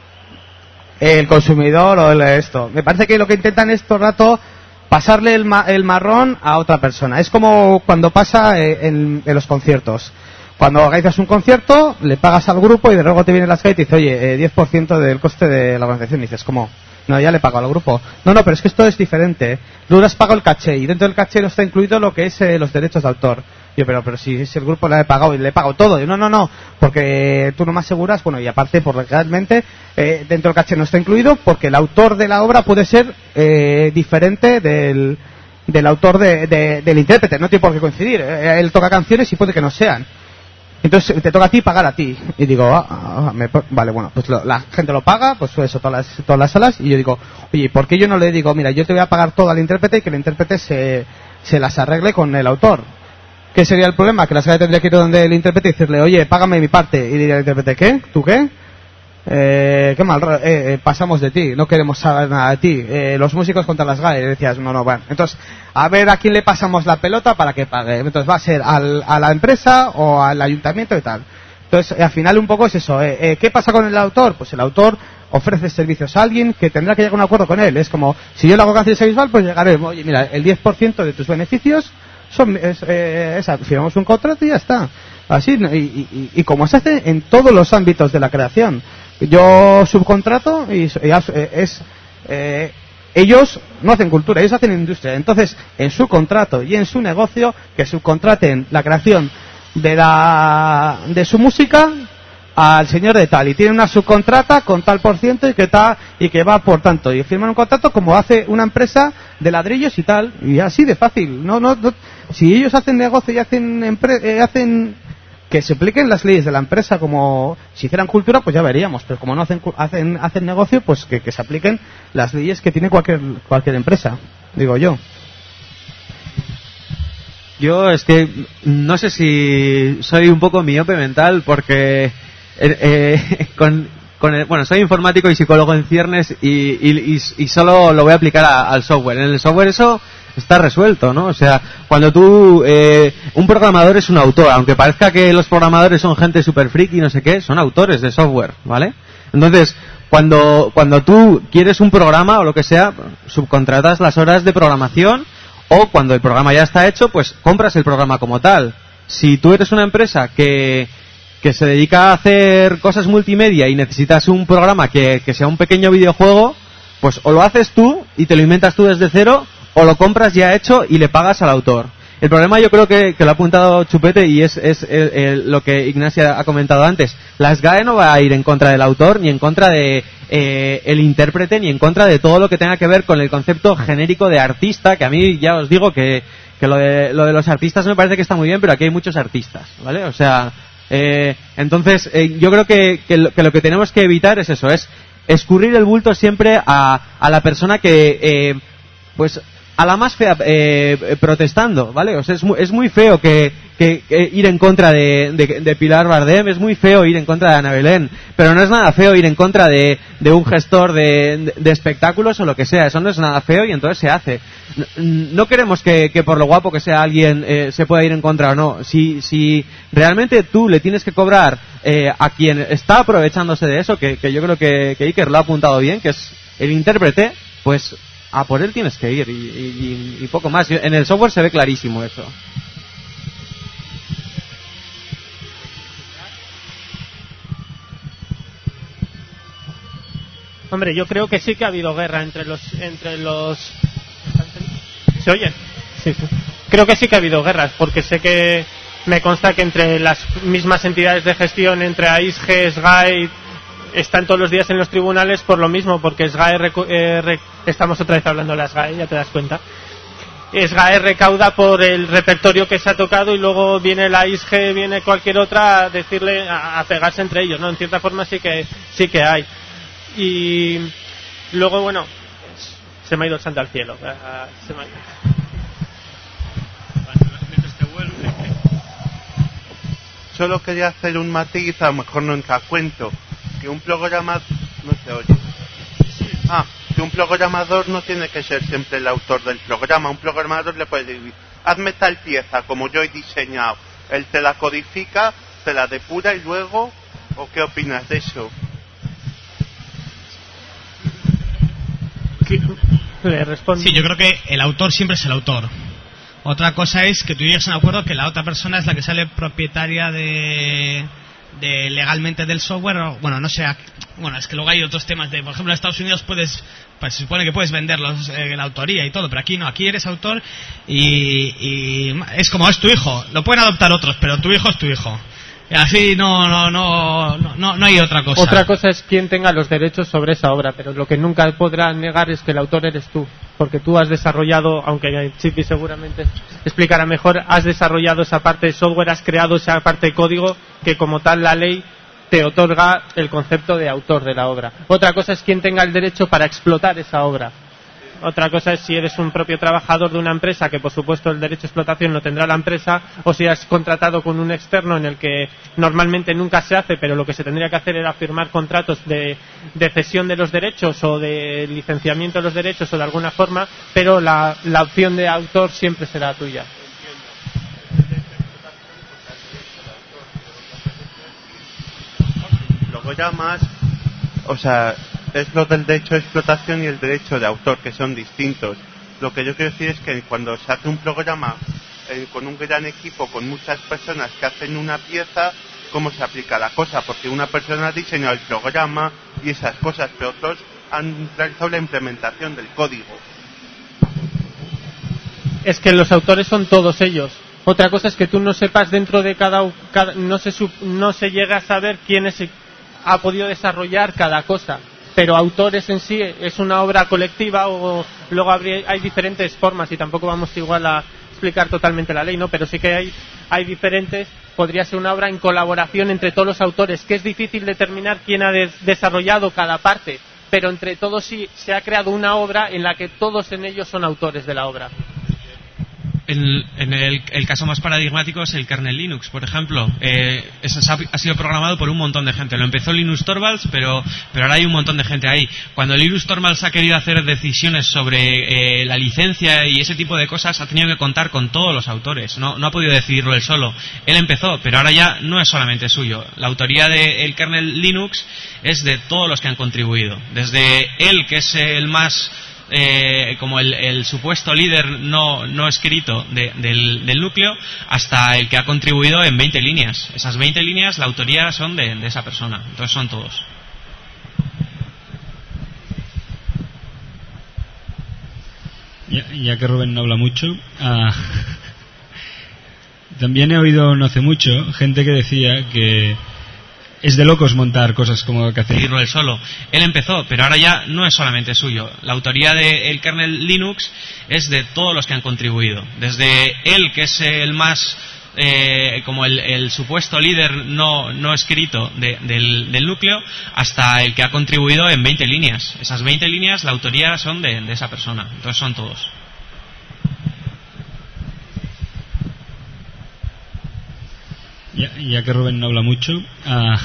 el consumidor o el esto. Me parece que lo que intentan es todo el rato pasarle el, ma, el marrón a otra persona. Es como cuando pasa en, en los conciertos. Cuando organizas un concierto, le pagas al grupo y de luego te viene la S C A y te dice, oye, eh, diez por ciento del coste de la organización. Y dices, ¿cómo? No, ya le pago al grupo. No, no, pero es que esto es diferente. Tú le has pagado el caché y dentro del caché no está incluido lo que es eh, los derechos de autor. Yo, pero, pero si, si el grupo le ha pagado y le he pagado todo. Yo, no, no, no, porque tú no me aseguras, bueno, y aparte, por realmente, eh, dentro del caché no está incluido porque el autor de la obra puede ser eh, diferente del, del autor de, de, del intérprete. No tiene por qué coincidir. Eh, él toca canciones y puede que no sean. Entonces te toca a ti pagar a ti. Y digo, ah, ah, me, vale, bueno, pues lo, la gente lo paga, pues eso, todas las, todas las salas. Y yo digo, oye, ¿por qué yo no le digo, mira, yo te voy a pagar todo al intérprete y que el intérprete se, se las arregle con el autor? ¿Qué sería el problema? Que la sala tendría que ir donde el intérprete y decirle, oye, págame mi parte. Y diría el intérprete, ¿qué? ¿Tú qué? Eh, qué mal, eh, eh, pasamos de ti, no queremos saber nada de ti. Eh, los músicos contra las G A E. Y decías, no, no, bueno. Entonces, a ver a quién le pasamos la pelota para que pague. Entonces, va a ser al, a la empresa o al ayuntamiento y tal. Entonces, al final un poco es eso. Eh, eh, ¿Qué pasa con el autor? Pues el autor ofrece servicios a alguien que tendrá que llegar a un acuerdo con él. Es como, si yo le hago canciones audiovisual, pues llegaremos, oye, mira, el diez por ciento de tus beneficios son, es, eh, es, firmamos un contrato y ya está. Así, y, y, y como se hace en todos los ámbitos de la creación. Yo subcontrato y, y es eh, ellos no hacen cultura, ellos hacen industria. Entonces, en su contrato y en su negocio, que subcontraten la creación de la de su música al señor de tal, y tiene una subcontrata con tal por ciento y que tal y que va por tanto, y firman un contrato como hace una empresa de ladrillos y tal, y así de fácil. No, no, no. Si ellos hacen negocio y hacen empre- eh, hacen que se apliquen las leyes de la empresa, como si hicieran cultura, pues ya veríamos, pero como no hacen hacen hacen negocio, pues que, que se apliquen las leyes que tiene cualquier cualquier empresa, digo yo. Yo es que no sé si soy un poco miope mental, porque eh, eh, con, con el, bueno, soy informático y psicólogo en ciernes, y, y, y, y solo lo voy a aplicar a, al software. En el software eso está resuelto, ¿no? O sea, cuando tú... Eh, un programador es un autor, aunque parezca que los programadores son gente super friki y no sé qué, son autores de software, ¿vale? Entonces, cuando, cuando tú quieres un programa o lo que sea, subcontratas las horas de programación, o cuando el programa ya está hecho, pues compras el programa como tal. Si tú eres una empresa que, que se dedica a hacer cosas multimedia y necesitas un programa que, que sea un pequeño videojuego, pues o lo haces tú y te lo inventas tú desde cero, o lo compras ya hecho y le pagas al autor. El problema, yo creo que, que lo ha apuntado Chupete, y es, es el, el, lo que Ignacia ha comentado antes. La S G A E no va a ir en contra del autor, ni en contra de eh, el intérprete, ni en contra de todo lo que tenga que ver con el concepto genérico de artista, que a mí ya os digo que, que lo, de, lo de los artistas me parece que está muy bien, pero aquí hay muchos artistas, ¿vale? O sea, eh, entonces eh, yo creo que, que, lo, que lo que tenemos que evitar es eso, es escurrir el bulto siempre a, a la persona que, eh, pues... a la más fea eh, protestando, ¿vale? O sea, es muy, es muy feo que, que, que ir en contra de, de, de Pilar Bardem, es muy feo ir en contra de Ana Belén, pero no es nada feo ir en contra de, de un gestor de, de, de espectáculos o lo que sea. Eso no es nada feo y entonces se hace. No, no queremos que, que por lo guapo que sea alguien eh, se pueda ir en contra o no. Si, si realmente tú le tienes que cobrar eh, a quien está aprovechándose de eso, que, que yo creo que, que Iker lo ha apuntado bien, que es el intérprete, pues... a por él tienes que ir, y, y, y poco más. En el software se ve clarísimo eso. Hombre, yo creo que sí que ha habido guerra entre los... entre los ¿Se oye? Sí, sí. Creo que sí que ha habido guerras, porque sé que me consta que entre las mismas entidades de gestión, entre A I S G, S G A E, están todos los días en los tribunales por lo mismo, porque S G A E recu- eh, rec- estamos otra vez hablando de la S G A E, ya te das cuenta. S G A E recauda por el repertorio que se ha tocado, y luego viene la I S G, viene cualquier otra a decirle, a, a pegarse entre ellos, ¿no? En cierta forma sí que sí que hay. Y luego, bueno, se me ha ido el santo al cielo. Se me ha ido. Solo quería hacer un matiz, a lo mejor no entra a cuento, que un programador no se oye. Ah, que un programador no tiene que ser siempre el autor del programa. Un programador le puede decir, hazme tal pieza como yo he diseñado. Él te la codifica, te la depura y luego, ¿o qué opinas de eso? Le respondo. Sí, yo creo que el autor siempre es el autor. Otra cosa es que tú llegues a un acuerdo que la otra persona es la que sale propietaria de, de legalmente del software. O, bueno, no sé. Bueno, es que luego hay otros temas de, por ejemplo, en Estados Unidos puedes, pues se supone que puedes venderlos eh, la autoría y todo, pero aquí no. Aquí eres autor y, y es como es tu hijo. Lo pueden adoptar otros, pero tu hijo es tu hijo. Y así no no, no no no no hay otra cosa. Otra cosa es quien tenga los derechos sobre esa obra, pero lo que nunca podrá negar es que el autor eres tú, porque tú has desarrollado, aunque Chipi seguramente explicará mejor, has desarrollado esa parte de software, has creado esa parte de código que como tal la ley te otorga el concepto de autor de la obra. Otra cosa es quien tenga el derecho para explotar esa obra. Otra cosa es si eres un propio trabajador de una empresa, que por supuesto el derecho de explotación lo tendrá la empresa, o si has contratado con un externo, en el que normalmente nunca se hace, pero lo que se tendría que hacer era firmar contratos de, de cesión de los derechos o de licenciamiento de los derechos o de alguna forma, pero la, la opción de autor siempre será tuya. Luego ya más, o sea, es lo del derecho de explotación y el derecho de autor, que son distintos. Lo que yo quiero decir es que cuando se hace un programa eh, con un gran equipo, con muchas personas que hacen una pieza, ¿cómo se aplica la cosa? Porque una persona ha diseñado el programa y esas cosas, pero otros han realizado la implementación del código. Es que los autores son todos ellos. Otra cosa es que tú no sepas dentro de cada, cada no se no se llega a saber quién es, ha podido desarrollar cada cosa, pero autores en sí es una obra colectiva, o luego habría, hay diferentes formas, y tampoco vamos igual a explicar totalmente la ley, ¿no? Pero sí que hay hay diferentes. Podría ser una obra en colaboración entre todos los autores, que es difícil determinar quién ha des- desarrollado cada parte, pero entre todos sí se ha creado una obra en la que todos en ellos son autores de la obra. En, en el, el caso más paradigmático es el kernel Linux, por ejemplo. Eh, eso ha, ha sido programado por un montón de gente. Lo empezó Linus Torvalds, pero, pero ahora hay un montón de gente ahí. Cuando Linus Torvalds ha querido hacer decisiones sobre eh, la licencia y ese tipo de cosas, ha tenido que contar con todos los autores. No, no ha podido decidirlo él solo. Él empezó, pero ahora ya no es solamente suyo. La autoría del kernel Linux es de todos los que han contribuido. Desde él, que es el más... Eh, como el, el supuesto líder no, no escrito de, del, del núcleo, hasta el que ha contribuido en veinte líneas. Esas veinte líneas, la autoría son de, de esa persona. Entonces son todos. Ya, ya que Rubén no habla mucho, ah, también he oído no hace mucho gente que decía que es de locos montar cosas como que hacer. Él solo. Él empezó, pero ahora ya no es solamente suyo. La autoría del kernel Linux es de todos los que han contribuido. Desde él, que es el más... Eh, como el, el supuesto líder no, no escrito de, del, del núcleo, hasta el que ha contribuido en veinte líneas. Esas veinte líneas, la autoría son de, de esa persona. Entonces son todos. Ya, ya que Rubén no habla mucho, ah,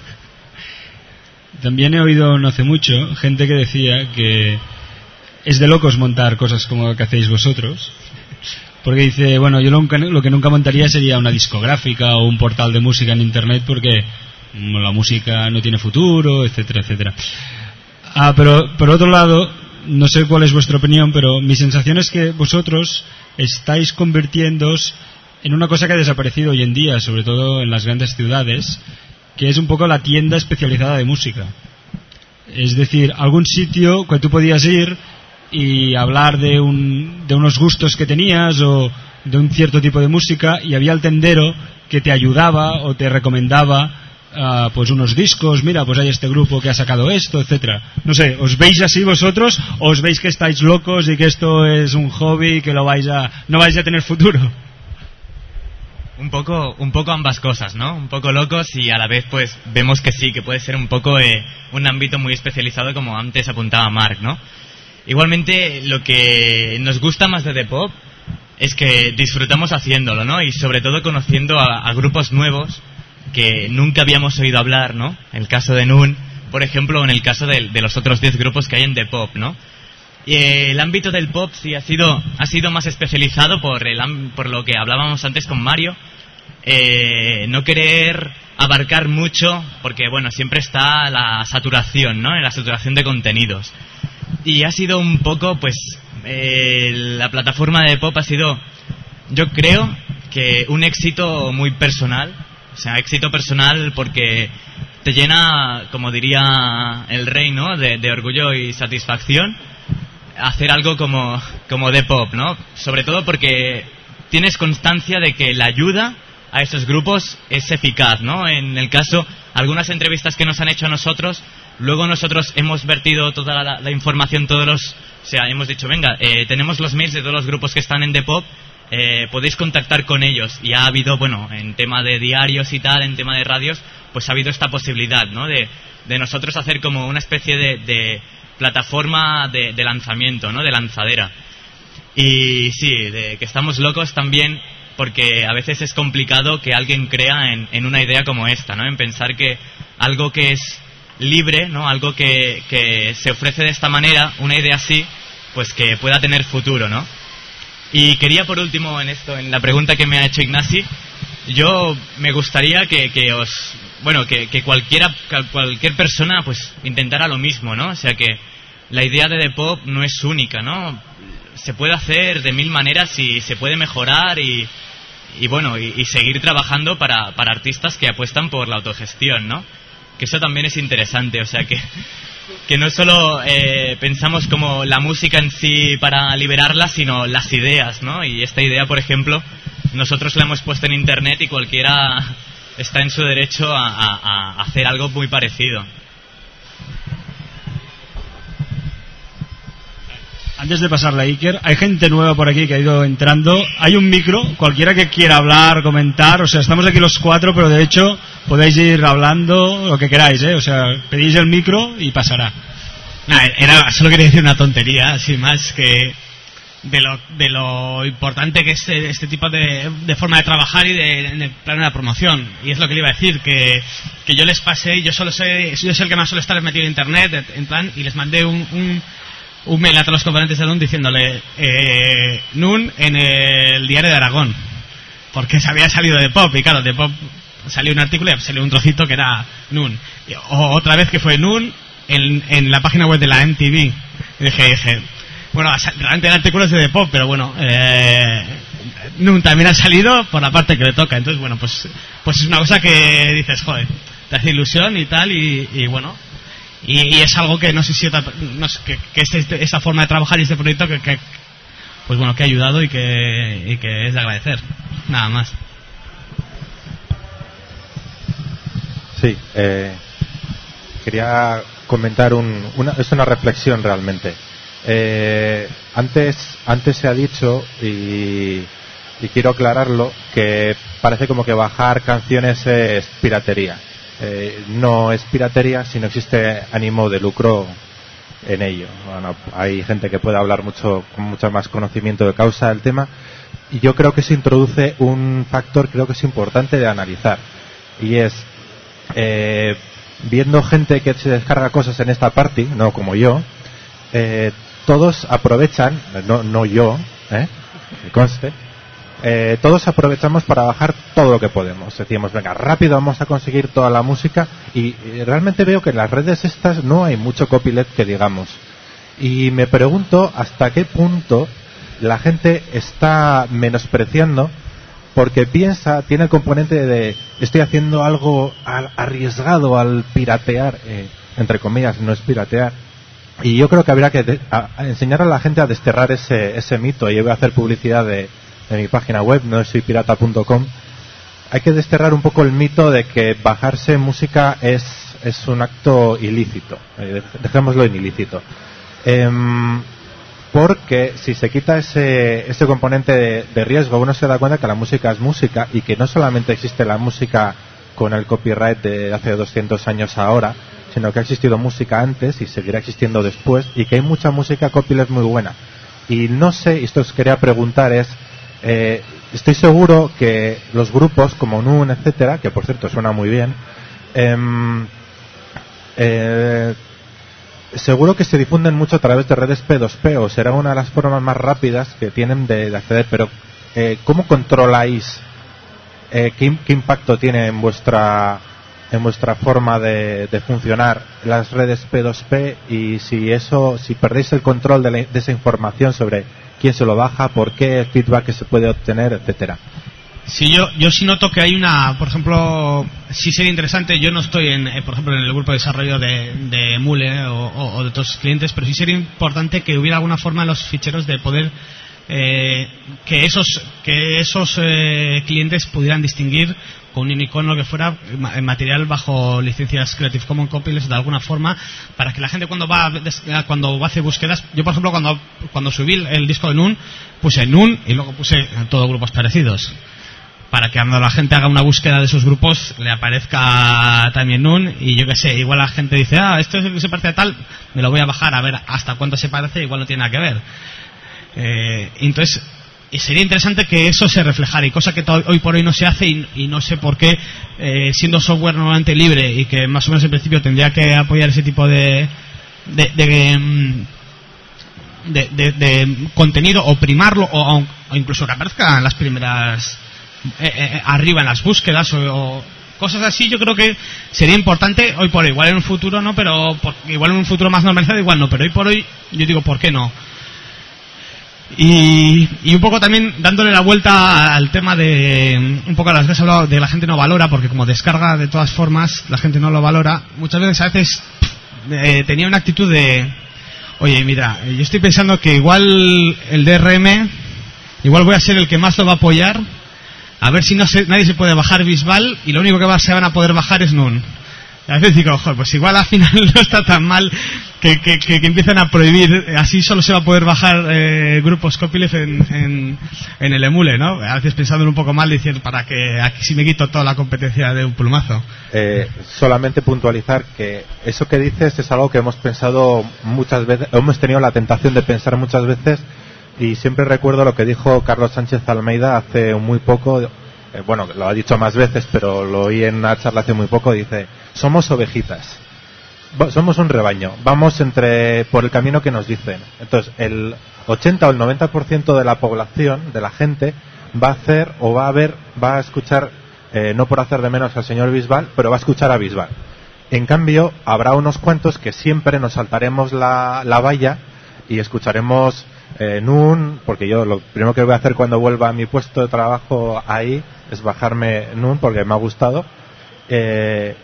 también he oído no hace mucho gente que decía que es de locos montar cosas como que hacéis vosotros, porque dice, bueno, yo nunca, lo que nunca montaría sería una discográfica o un portal de música en internet, porque la música no tiene futuro, etcétera, etcétera. Ah, pero por otro lado, no sé cuál es vuestra opinión, pero mi sensación es que vosotros estáis convirtiéndoos en una cosa que ha desaparecido hoy en día, sobre todo en las grandes ciudades, que es un poco la tienda especializada de música. Es decir, algún sitio que tú podías ir y hablar de, un, de unos gustos que tenías o de un cierto tipo de música, y había el tendero que te ayudaba o te recomendaba uh, pues unos discos. Mira, pues hay este grupo que ha sacado esto, etcétera. No sé, ¿os veis así vosotros o os veis que estáis locos y que esto es un hobby que lo vais a no vais a tener futuro? Un poco, un poco ambas cosas, ¿no? Un poco locos, y a la vez pues vemos que sí, que puede ser un poco eh, un ámbito muy especializado, como antes apuntaba Mark, ¿no? Igualmente, lo que nos gusta más de The Pop es que disfrutamos haciéndolo, ¿no? Y sobre todo conociendo a, a grupos nuevos que nunca habíamos oído hablar, ¿no? En el caso de Noon, por ejemplo, o en el caso de, de los otros diez grupos que hay en The Pop, ¿no? Y el ámbito del pop sí ha sido ha sido más especializado por el por lo que hablábamos antes con Mario, eh, no querer abarcar mucho, porque bueno, siempre está la saturación, ¿no? La saturación de contenidos, y ha sido un poco, pues eh, la plataforma de pop ha sido, yo creo que un éxito muy personal, o sea, éxito personal porque te llena, como diría el rey, ¿no? De, de orgullo y satisfacción hacer algo como, como The Pop, ¿no? Sobre todo porque tienes constancia de que la ayuda a esos grupos es eficaz, ¿no? En el caso, algunas entrevistas que nos han hecho a nosotros, luego nosotros hemos vertido toda la, la información, todos los... O sea, hemos dicho, venga, eh, tenemos los mails de todos los grupos que están en The Pop, eh, podéis contactar con ellos. Y ha habido, bueno, en tema de diarios y tal, en tema de radios, pues ha habido esta posibilidad, ¿no? De, de nosotros hacer como una especie de... de plataforma de, de lanzamiento, ¿no? De lanzadera. Y sí, de que estamos locos también porque a veces es complicado que alguien crea en, en una idea como esta, ¿no? En pensar que algo que es libre, ¿no? Algo que, que se ofrece de esta manera, una idea así, pues que pueda tener futuro, ¿no? Y quería por último en esto, en la pregunta que me ha hecho Ignasi, yo me gustaría que, que os... Bueno, que, que cualquiera, cualquier persona pues intentara lo mismo, ¿no? O sea que la idea de The Pop no es única, ¿no? Se puede hacer de mil maneras y se puede mejorar y, y bueno, y, y seguir trabajando para, para artistas que apuestan por la autogestión, ¿no? Que eso también es interesante, o sea que, que no solo eh, pensamos como la música en sí para liberarla, sino las ideas, ¿no? Y esta idea, por ejemplo, nosotros la hemos puesto en internet y cualquiera está en su derecho a, a, a hacer algo muy parecido. Antes de pasarle a Iker, hay gente nueva por aquí que ha ido entrando. Hay un micro, cualquiera que quiera hablar, comentar, o sea, estamos aquí los cuatro, pero de hecho podéis ir hablando lo que queráis, ¿eh? O sea, pedís el micro y pasará. Nah, era, solo quería decir una tontería, así más que de lo, de lo importante que es este, este tipo de, de forma de trabajar y de, en el plano de la promoción. Y es lo que le iba a decir, que, que yo les pasé, yo solo sé, yo soy el que más suele estar metido en internet, en plan, y les mandé un, un un mail a todos los componentes de Nun diciéndole eh, Nun en el Diario de Aragón, porque se había salido de Pop, y claro, de Pop salió un artículo y salió un trocito que era Nun, o otra vez que fue Nun en, en la página web de la M T V, y dije, dije bueno, realmente el artículo es de Pop, pero bueno, eh, Nun también ha salido por la parte que le toca, entonces bueno, pues pues es una cosa que dices, joder, te hace ilusión y tal, y, y bueno, Y, y es algo que no sé si otra, no sé, que, que este, esta forma de trabajar y este proyecto que, que pues bueno, que ha ayudado y que, y que es de agradecer, nada más. Sí, eh, quería comentar un, una, es una reflexión realmente. Eh, antes antes se ha dicho y, y quiero aclararlo, que parece como que bajar canciones es piratería. Eh, no es piratería si no existe ánimo de lucro en ello. Bueno, hay gente que puede hablar mucho con mucho más conocimiento de causa del tema, y yo creo que se introduce un factor, creo que es importante de analizar, y es eh, viendo gente que se descarga cosas en esta party, no como yo, eh, todos aprovechan, no, no yo, eh, que conste, Eh, todos aprovechamos para bajar todo lo que podemos. Decíamos, venga, rápido vamos a conseguir toda la música, y, y realmente veo que en las redes estas no hay mucho copyleft que digamos, y me pregunto hasta qué punto la gente está menospreciando porque piensa, tiene el componente de estoy haciendo algo al, arriesgado al piratear, eh, entre comillas, no es piratear. Y yo creo que habría que de, a, a enseñar a la gente a desterrar ese, ese mito. Y yo voy a hacer publicidad de de mi página web, no soy pirata punto com. Hay que desterrar un poco el mito de que bajarse música es, es un acto ilícito, eh, dejémoslo en ilícito, eh, porque si se quita ese, ese componente de, de riesgo, uno se da cuenta que la música es música, y que no solamente existe la música con el copyright de hace doscientos años ahora, sino que ha existido música antes y seguirá existiendo después, y que hay mucha música copyleft muy buena. Y no sé, esto os quería preguntar es, Eh, estoy seguro que los grupos como Nun, etcétera, que por cierto suena muy bien, eh, eh, seguro que se difunden mucho a través de redes P dos P, o será una de las formas más rápidas que tienen de, de acceder, pero eh, ¿cómo controláis eh, qué, qué impacto tiene en vuestra en vuestra forma de, de funcionar las redes P dos P, y si eso, si perdéis el control de, la, de esa información sobre quién se lo baja, por qué, el feedback que se puede obtener, etcétera? Sí, yo yo sí noto que hay una, por ejemplo, sí sería interesante, yo no estoy en, eh, por ejemplo, en el grupo de desarrollo de, de Mule o, o, o de otros clientes, pero sí sería importante que hubiera alguna forma en los ficheros de poder eh, que esos que esos eh, clientes pudieran distinguir con un icono que fuera material bajo licencias Creative Commons Copyleft de alguna forma, para que la gente cuando va cuando va a hacer búsquedas, yo por ejemplo cuando cuando subí el disco de Nun puse Nun y luego puse todos grupos parecidos, para que cuando la gente haga una búsqueda de esos grupos le aparezca también Nun, y yo que sé, igual la gente dice, ah, esto se parece a tal, me lo voy a bajar a ver hasta cuánto se parece, igual no tiene nada que ver. Eh, entonces y sería interesante que eso se reflejara, y cosa que hoy por hoy no se hace, y, y no sé por qué, eh, siendo software normalmente libre y que más o menos en principio tendría que apoyar ese tipo de de, de, de, de, de contenido, o primarlo, o, o incluso que aparezca en las primeras eh, eh, arriba en las búsquedas o, o cosas así. Yo creo que sería importante hoy por hoy, igual en un futuro no, pero por, igual en un futuro más normalizado igual no, pero hoy por hoy yo digo, ¿por qué no? Y, y un poco también dándole la vuelta al tema de un poco a las veces he hablado de la gente no valora, porque como descarga de todas formas la gente no lo valora muchas veces. A veces eh, tenía una actitud de, oye, mira, yo estoy pensando que igual el D R M igual voy a ser el que más lo va a apoyar, a ver si no se, nadie se puede bajar Bisbal y lo único que va, se van a poder bajar es Nun. Y a veces digo, joder, pues igual al final no está tan mal que, que, que, que empiecen a prohibir, así solo se va a poder bajar eh, grupos copyleft en, en, en el emule, ¿no? A veces pensándolo un poco mal, diciendo, para que aquí sí me quito toda la competencia de un plumazo. Eh, solamente puntualizar que eso que dices es algo que hemos pensado muchas veces, hemos tenido la tentación de pensar muchas veces, y siempre recuerdo lo que dijo Carlos Sánchez Almeida hace muy poco, eh, bueno, lo ha dicho más veces, pero lo oí en una charla hace muy poco, dice, somos ovejitas, somos un rebaño, vamos entre por el camino que nos dicen. Entonces el ochenta o el noventa por ciento de la población, de la gente, va a hacer o va a ver, va a escuchar, eh, no por hacer de menos al señor Bisbal, pero va a escuchar a Bisbal. En cambio, habrá unos cuantos que siempre nos saltaremos la, la valla y escucharemos eh, Nun, porque yo lo primero que voy a hacer cuando vuelva a mi puesto de trabajo ahí es bajarme Nun, porque me ha gustado. Eh,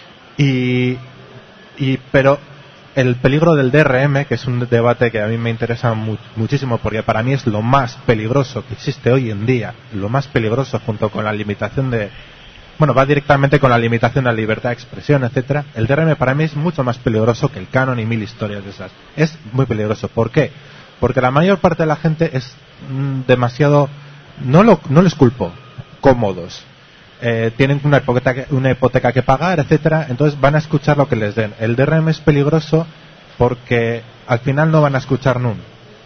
y, y pero el peligro del D R M, que es un debate que a mí me interesa mu- muchísimo, porque para mí es lo más peligroso que existe hoy en día, lo más peligroso, junto con la limitación de, bueno, va directamente con la limitación de la libertad de expresión, etcétera. El D R M para mí es mucho más peligroso que el canon y mil historias de esas. Es muy peligroso. ¿Por qué? Porque la mayor parte de la gente es mm, demasiado, no lo, no les culpo, cómodos. Eh, tienen una hipoteca, una hipoteca que pagar, etcétera, entonces van a escuchar lo que les den. El D R M es peligroso porque al final no van a escuchar Nun,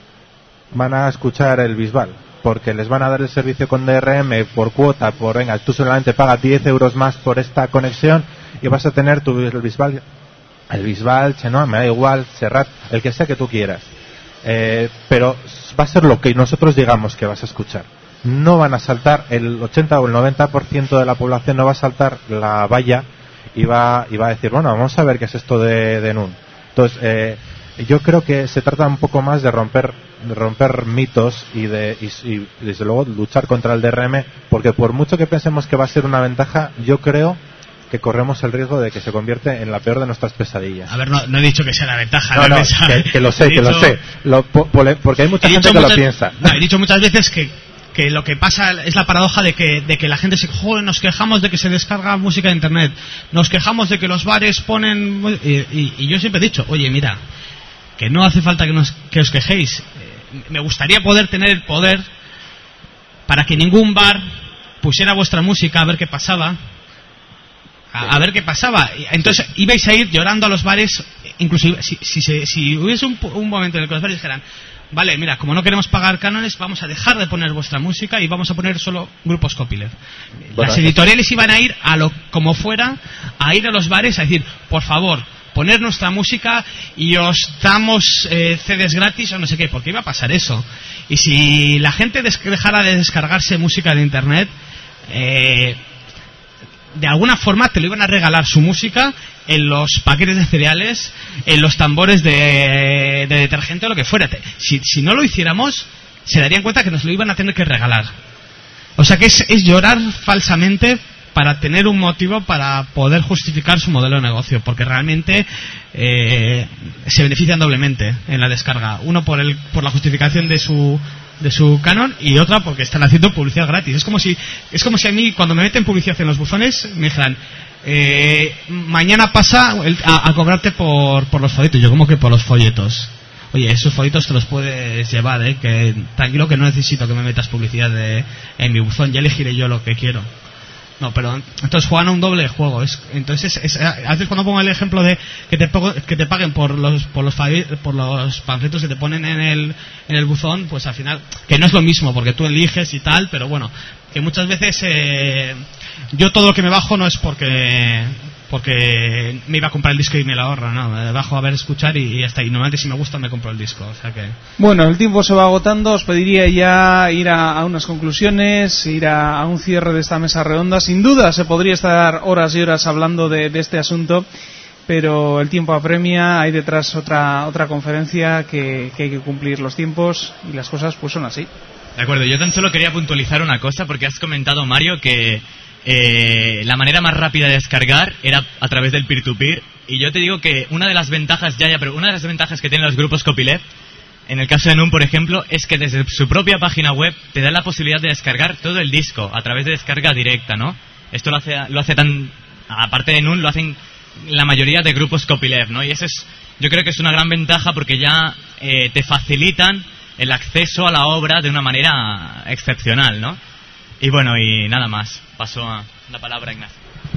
van a escuchar el Bisbal, porque les van a dar el servicio con D R M por cuota, por venga, tú solamente pagas diez euros más por esta conexión y vas a tener tu el Bisbal, el Bisbal, Chenoa, me da igual, Serrat, el que sea que tú quieras, eh, pero va a ser lo que nosotros digamos que vas a escuchar. No van a saltar, el ochenta o el noventa por ciento de la población no va a saltar la valla y va, y va a decir, bueno, vamos a ver qué es esto de, de Nun. Entonces, eh, yo creo que se trata un poco más de romper, de romper mitos y, de, y, y desde luego luchar contra el D R M, porque por mucho que pensemos que va a ser una ventaja, yo creo que corremos el riesgo de que se convierte en la peor de nuestras pesadillas. A ver, no, no he dicho que sea la ventaja. No, no, mesa, que, que lo sé, he que dicho, lo sé. Lo, po, porque hay mucha gente que muchas, lo piensa. No, he dicho muchas veces que que lo que pasa es la paradoja de que, de que la gente se joder, nos quejamos de que se descarga música de internet, nos quejamos de que los bares ponen y, y, y yo siempre he dicho, oye, mira, que no hace falta que, nos, que os quejéis, eh, me gustaría poder tener el poder para que ningún bar pusiera vuestra música a ver qué pasaba, a, a ver qué pasaba, entonces ibais a ir llorando a los bares, inclusive si, si, si, si hubiese un, un momento en el que los bares dijeran, vale, mira, como no queremos pagar cánones, vamos a dejar de poner vuestra música y vamos a poner solo grupos copyleft. Bueno, las editoriales iban a ir a lo como fuera, a ir a los bares a decir, por favor, poner nuestra música y os damos eh, C Ds gratis o no sé qué, porque iba a pasar eso. Y si la gente des- dejara de descargarse música de internet, eh, de alguna forma te lo iban a regalar su música en los paquetes de cereales, en los tambores de, de detergente o lo que fuera. Si, si no lo hiciéramos, se darían cuenta que nos lo iban a tener que regalar. O sea que es, es llorar falsamente para tener un motivo para poder justificar su modelo de negocio, porque realmente eh, se benefician doblemente en la descarga. Uno por el por la justificación de su de su canon y otra porque están haciendo publicidad gratis. Es como si es como si a mí cuando me meten publicidad en los buzones me dijeran eh, mañana pasa el, a, a cobrarte por, por los folletos. Yo como que por los folletos. Oye, esos folletos te los puedes llevar, eh, que tranquilo que no necesito que me metas publicidad de, en mi buzón, ya elegiré yo lo que quiero. No, pero entonces juegan a un doble juego. Es, entonces, es, es, a veces cuando pongo el ejemplo de que te, que te paguen por los por los por los panfletos que te ponen en el en el buzón, pues al final que no es lo mismo porque tú eliges y tal, pero bueno, que muchas veces eh, yo todo lo que me bajo no es porque porque me iba a comprar el disco y me lo ahorro, no, me bajo a ver, escuchar y, y hasta ahí. Normalmente si me gusta me compro el disco, o sea que... Bueno, el tiempo se va agotando, os pediría ya ir a, a unas conclusiones, ir a, a un cierre de esta mesa redonda. Sin duda se podría estar horas y horas hablando de, de este asunto, pero el tiempo apremia, hay detrás otra otra conferencia que, que hay que cumplir los tiempos y las cosas pues son así. De acuerdo, yo tan solo quería puntualizar una cosa porque has comentado, Mario, que Eh, la manera más rápida de descargar era a través del peer-to-peer, y yo te digo que una de las ventajas ya, ya pero una de las ventajas que tienen los grupos copyleft en el caso de Nun, por ejemplo, es que desde su propia página web te da la posibilidad de descargar todo el disco a través de descarga directa, ¿no? Esto lo hace, lo hace tan... Aparte de Nun, lo hacen la mayoría de grupos copyleft, ¿no? Y eso es, yo creo que es una gran ventaja porque ya eh, te facilitan el acceso a la obra de una manera excepcional, ¿no? Y bueno, y nada más. Paso a la palabra a Ignacio.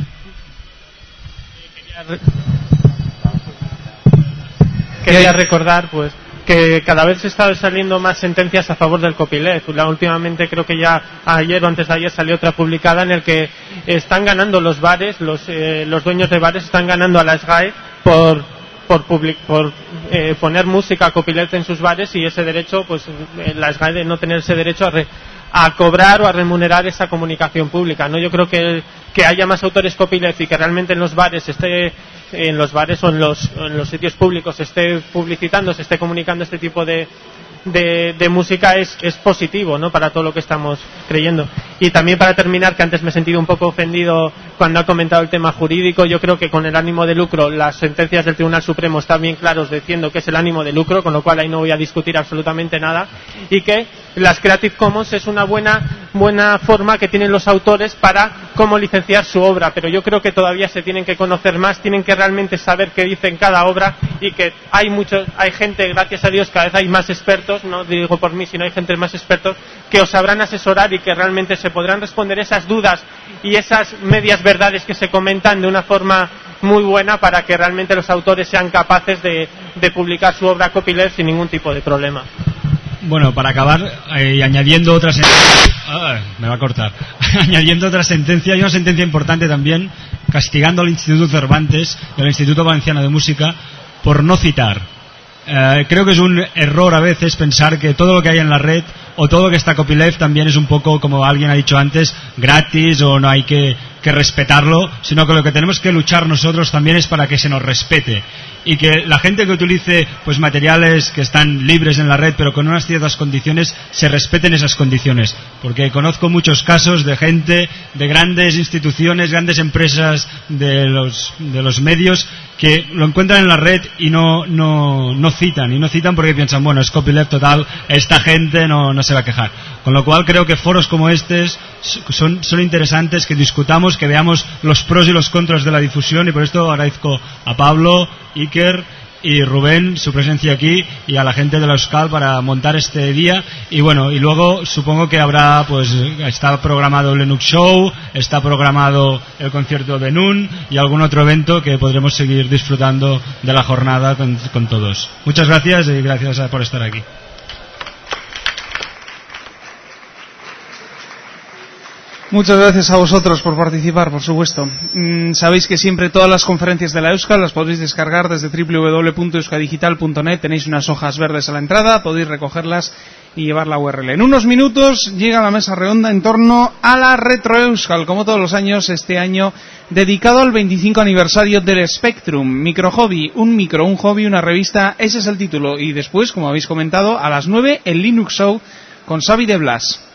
Quería recordar, pues, que cada vez se están saliendo más sentencias a favor del copyleft. La, últimamente creo que ya ayer o antes de ayer salió otra publicada en el que están ganando los bares, los, eh, los dueños de bares están ganando a la S G A E por por, public, por eh, poner música copyleft en sus bares, y ese derecho, pues la S G A E de no tener ese derecho a, re, a cobrar o a remunerar esa comunicación pública, ¿no? Yo creo que, que haya más autores copyleft y que realmente en los bares esté en los bares o en los, en los sitios públicos se esté publicitando, se esté comunicando este tipo de, de, de música es, es positivo, ¿no? Para todo lo que estamos creyendo. Y también, para terminar, que antes me he sentido un poco ofendido cuando ha comentado el tema jurídico, yo creo que con el ánimo de lucro, las sentencias del Tribunal Supremo están bien claros diciendo que es el ánimo de lucro, con lo cual ahí no voy a discutir absolutamente nada, y que las Creative Commons es una buena, buena forma que tienen los autores para cómo licenciar su obra, pero yo creo que todavía se tienen que conocer más, tienen que realmente saber qué dice en cada obra, y que hay muchos, hay gente, gracias a Dios, cada vez hay más expertos, no digo por mí, sino hay gente más expertos que os sabrán asesorar y que realmente se podrán responder esas dudas y esas medias verdades que se comentan de una forma muy buena, para que realmente los autores sean capaces de, de publicar su obra copyleft sin ningún tipo de problema. Bueno, para acabar, eh, añadiendo otra sentencia, ah, me va a cortar, añadiendo otra sentencia, hay una sentencia importante también, castigando al Instituto Cervantes y al Instituto Valenciano de Música por no citar. Eh, creo que es un error a veces pensar que todo lo que hay en la red o todo lo que está copyleft también es un poco, como alguien ha dicho antes, gratis, o no hay que, que respetarlo, sino que lo que tenemos que luchar nosotros también es para que se nos respete, y que la gente que utilice pues materiales que están libres en la red pero con unas ciertas condiciones, se respeten esas condiciones, porque conozco muchos casos de gente de grandes instituciones, grandes empresas de los, de los medios, que lo encuentran en la red y no, no, no citan, y no citan porque piensan, bueno, es copyleft total, esta gente no, no se va a quejar. Con lo cual creo que foros como estos son, son interesantes, que discutamos, que veamos los pros y los contras de la difusión, y por esto agradezco a Pablo, Iker y Rubén su presencia aquí, y a la gente de la Euskal para montar este día. Y bueno, y luego supongo que habrá, pues está programado el Linux Show, está programado el concierto de Nun y algún otro evento que podremos seguir disfrutando de la jornada con, con todos. Muchas gracias y gracias por estar aquí. Muchas gracias a vosotros por participar, por supuesto. Mm, sabéis que siempre todas las conferencias de la Euskal las podéis descargar desde doble u doble u doble u punto euskadigital punto net. Tenéis unas hojas verdes a la entrada, podéis recogerlas y llevar la U R L. En unos minutos llega la mesa redonda en torno a la Retro Euskal, como todos los años, este año dedicado al veinticinco aniversario del Spectrum. Micro Hobby, un micro, un hobby, una revista, ese es el título. Y después, como habéis comentado, a las nueve el Linux Show con Xavi de Blas.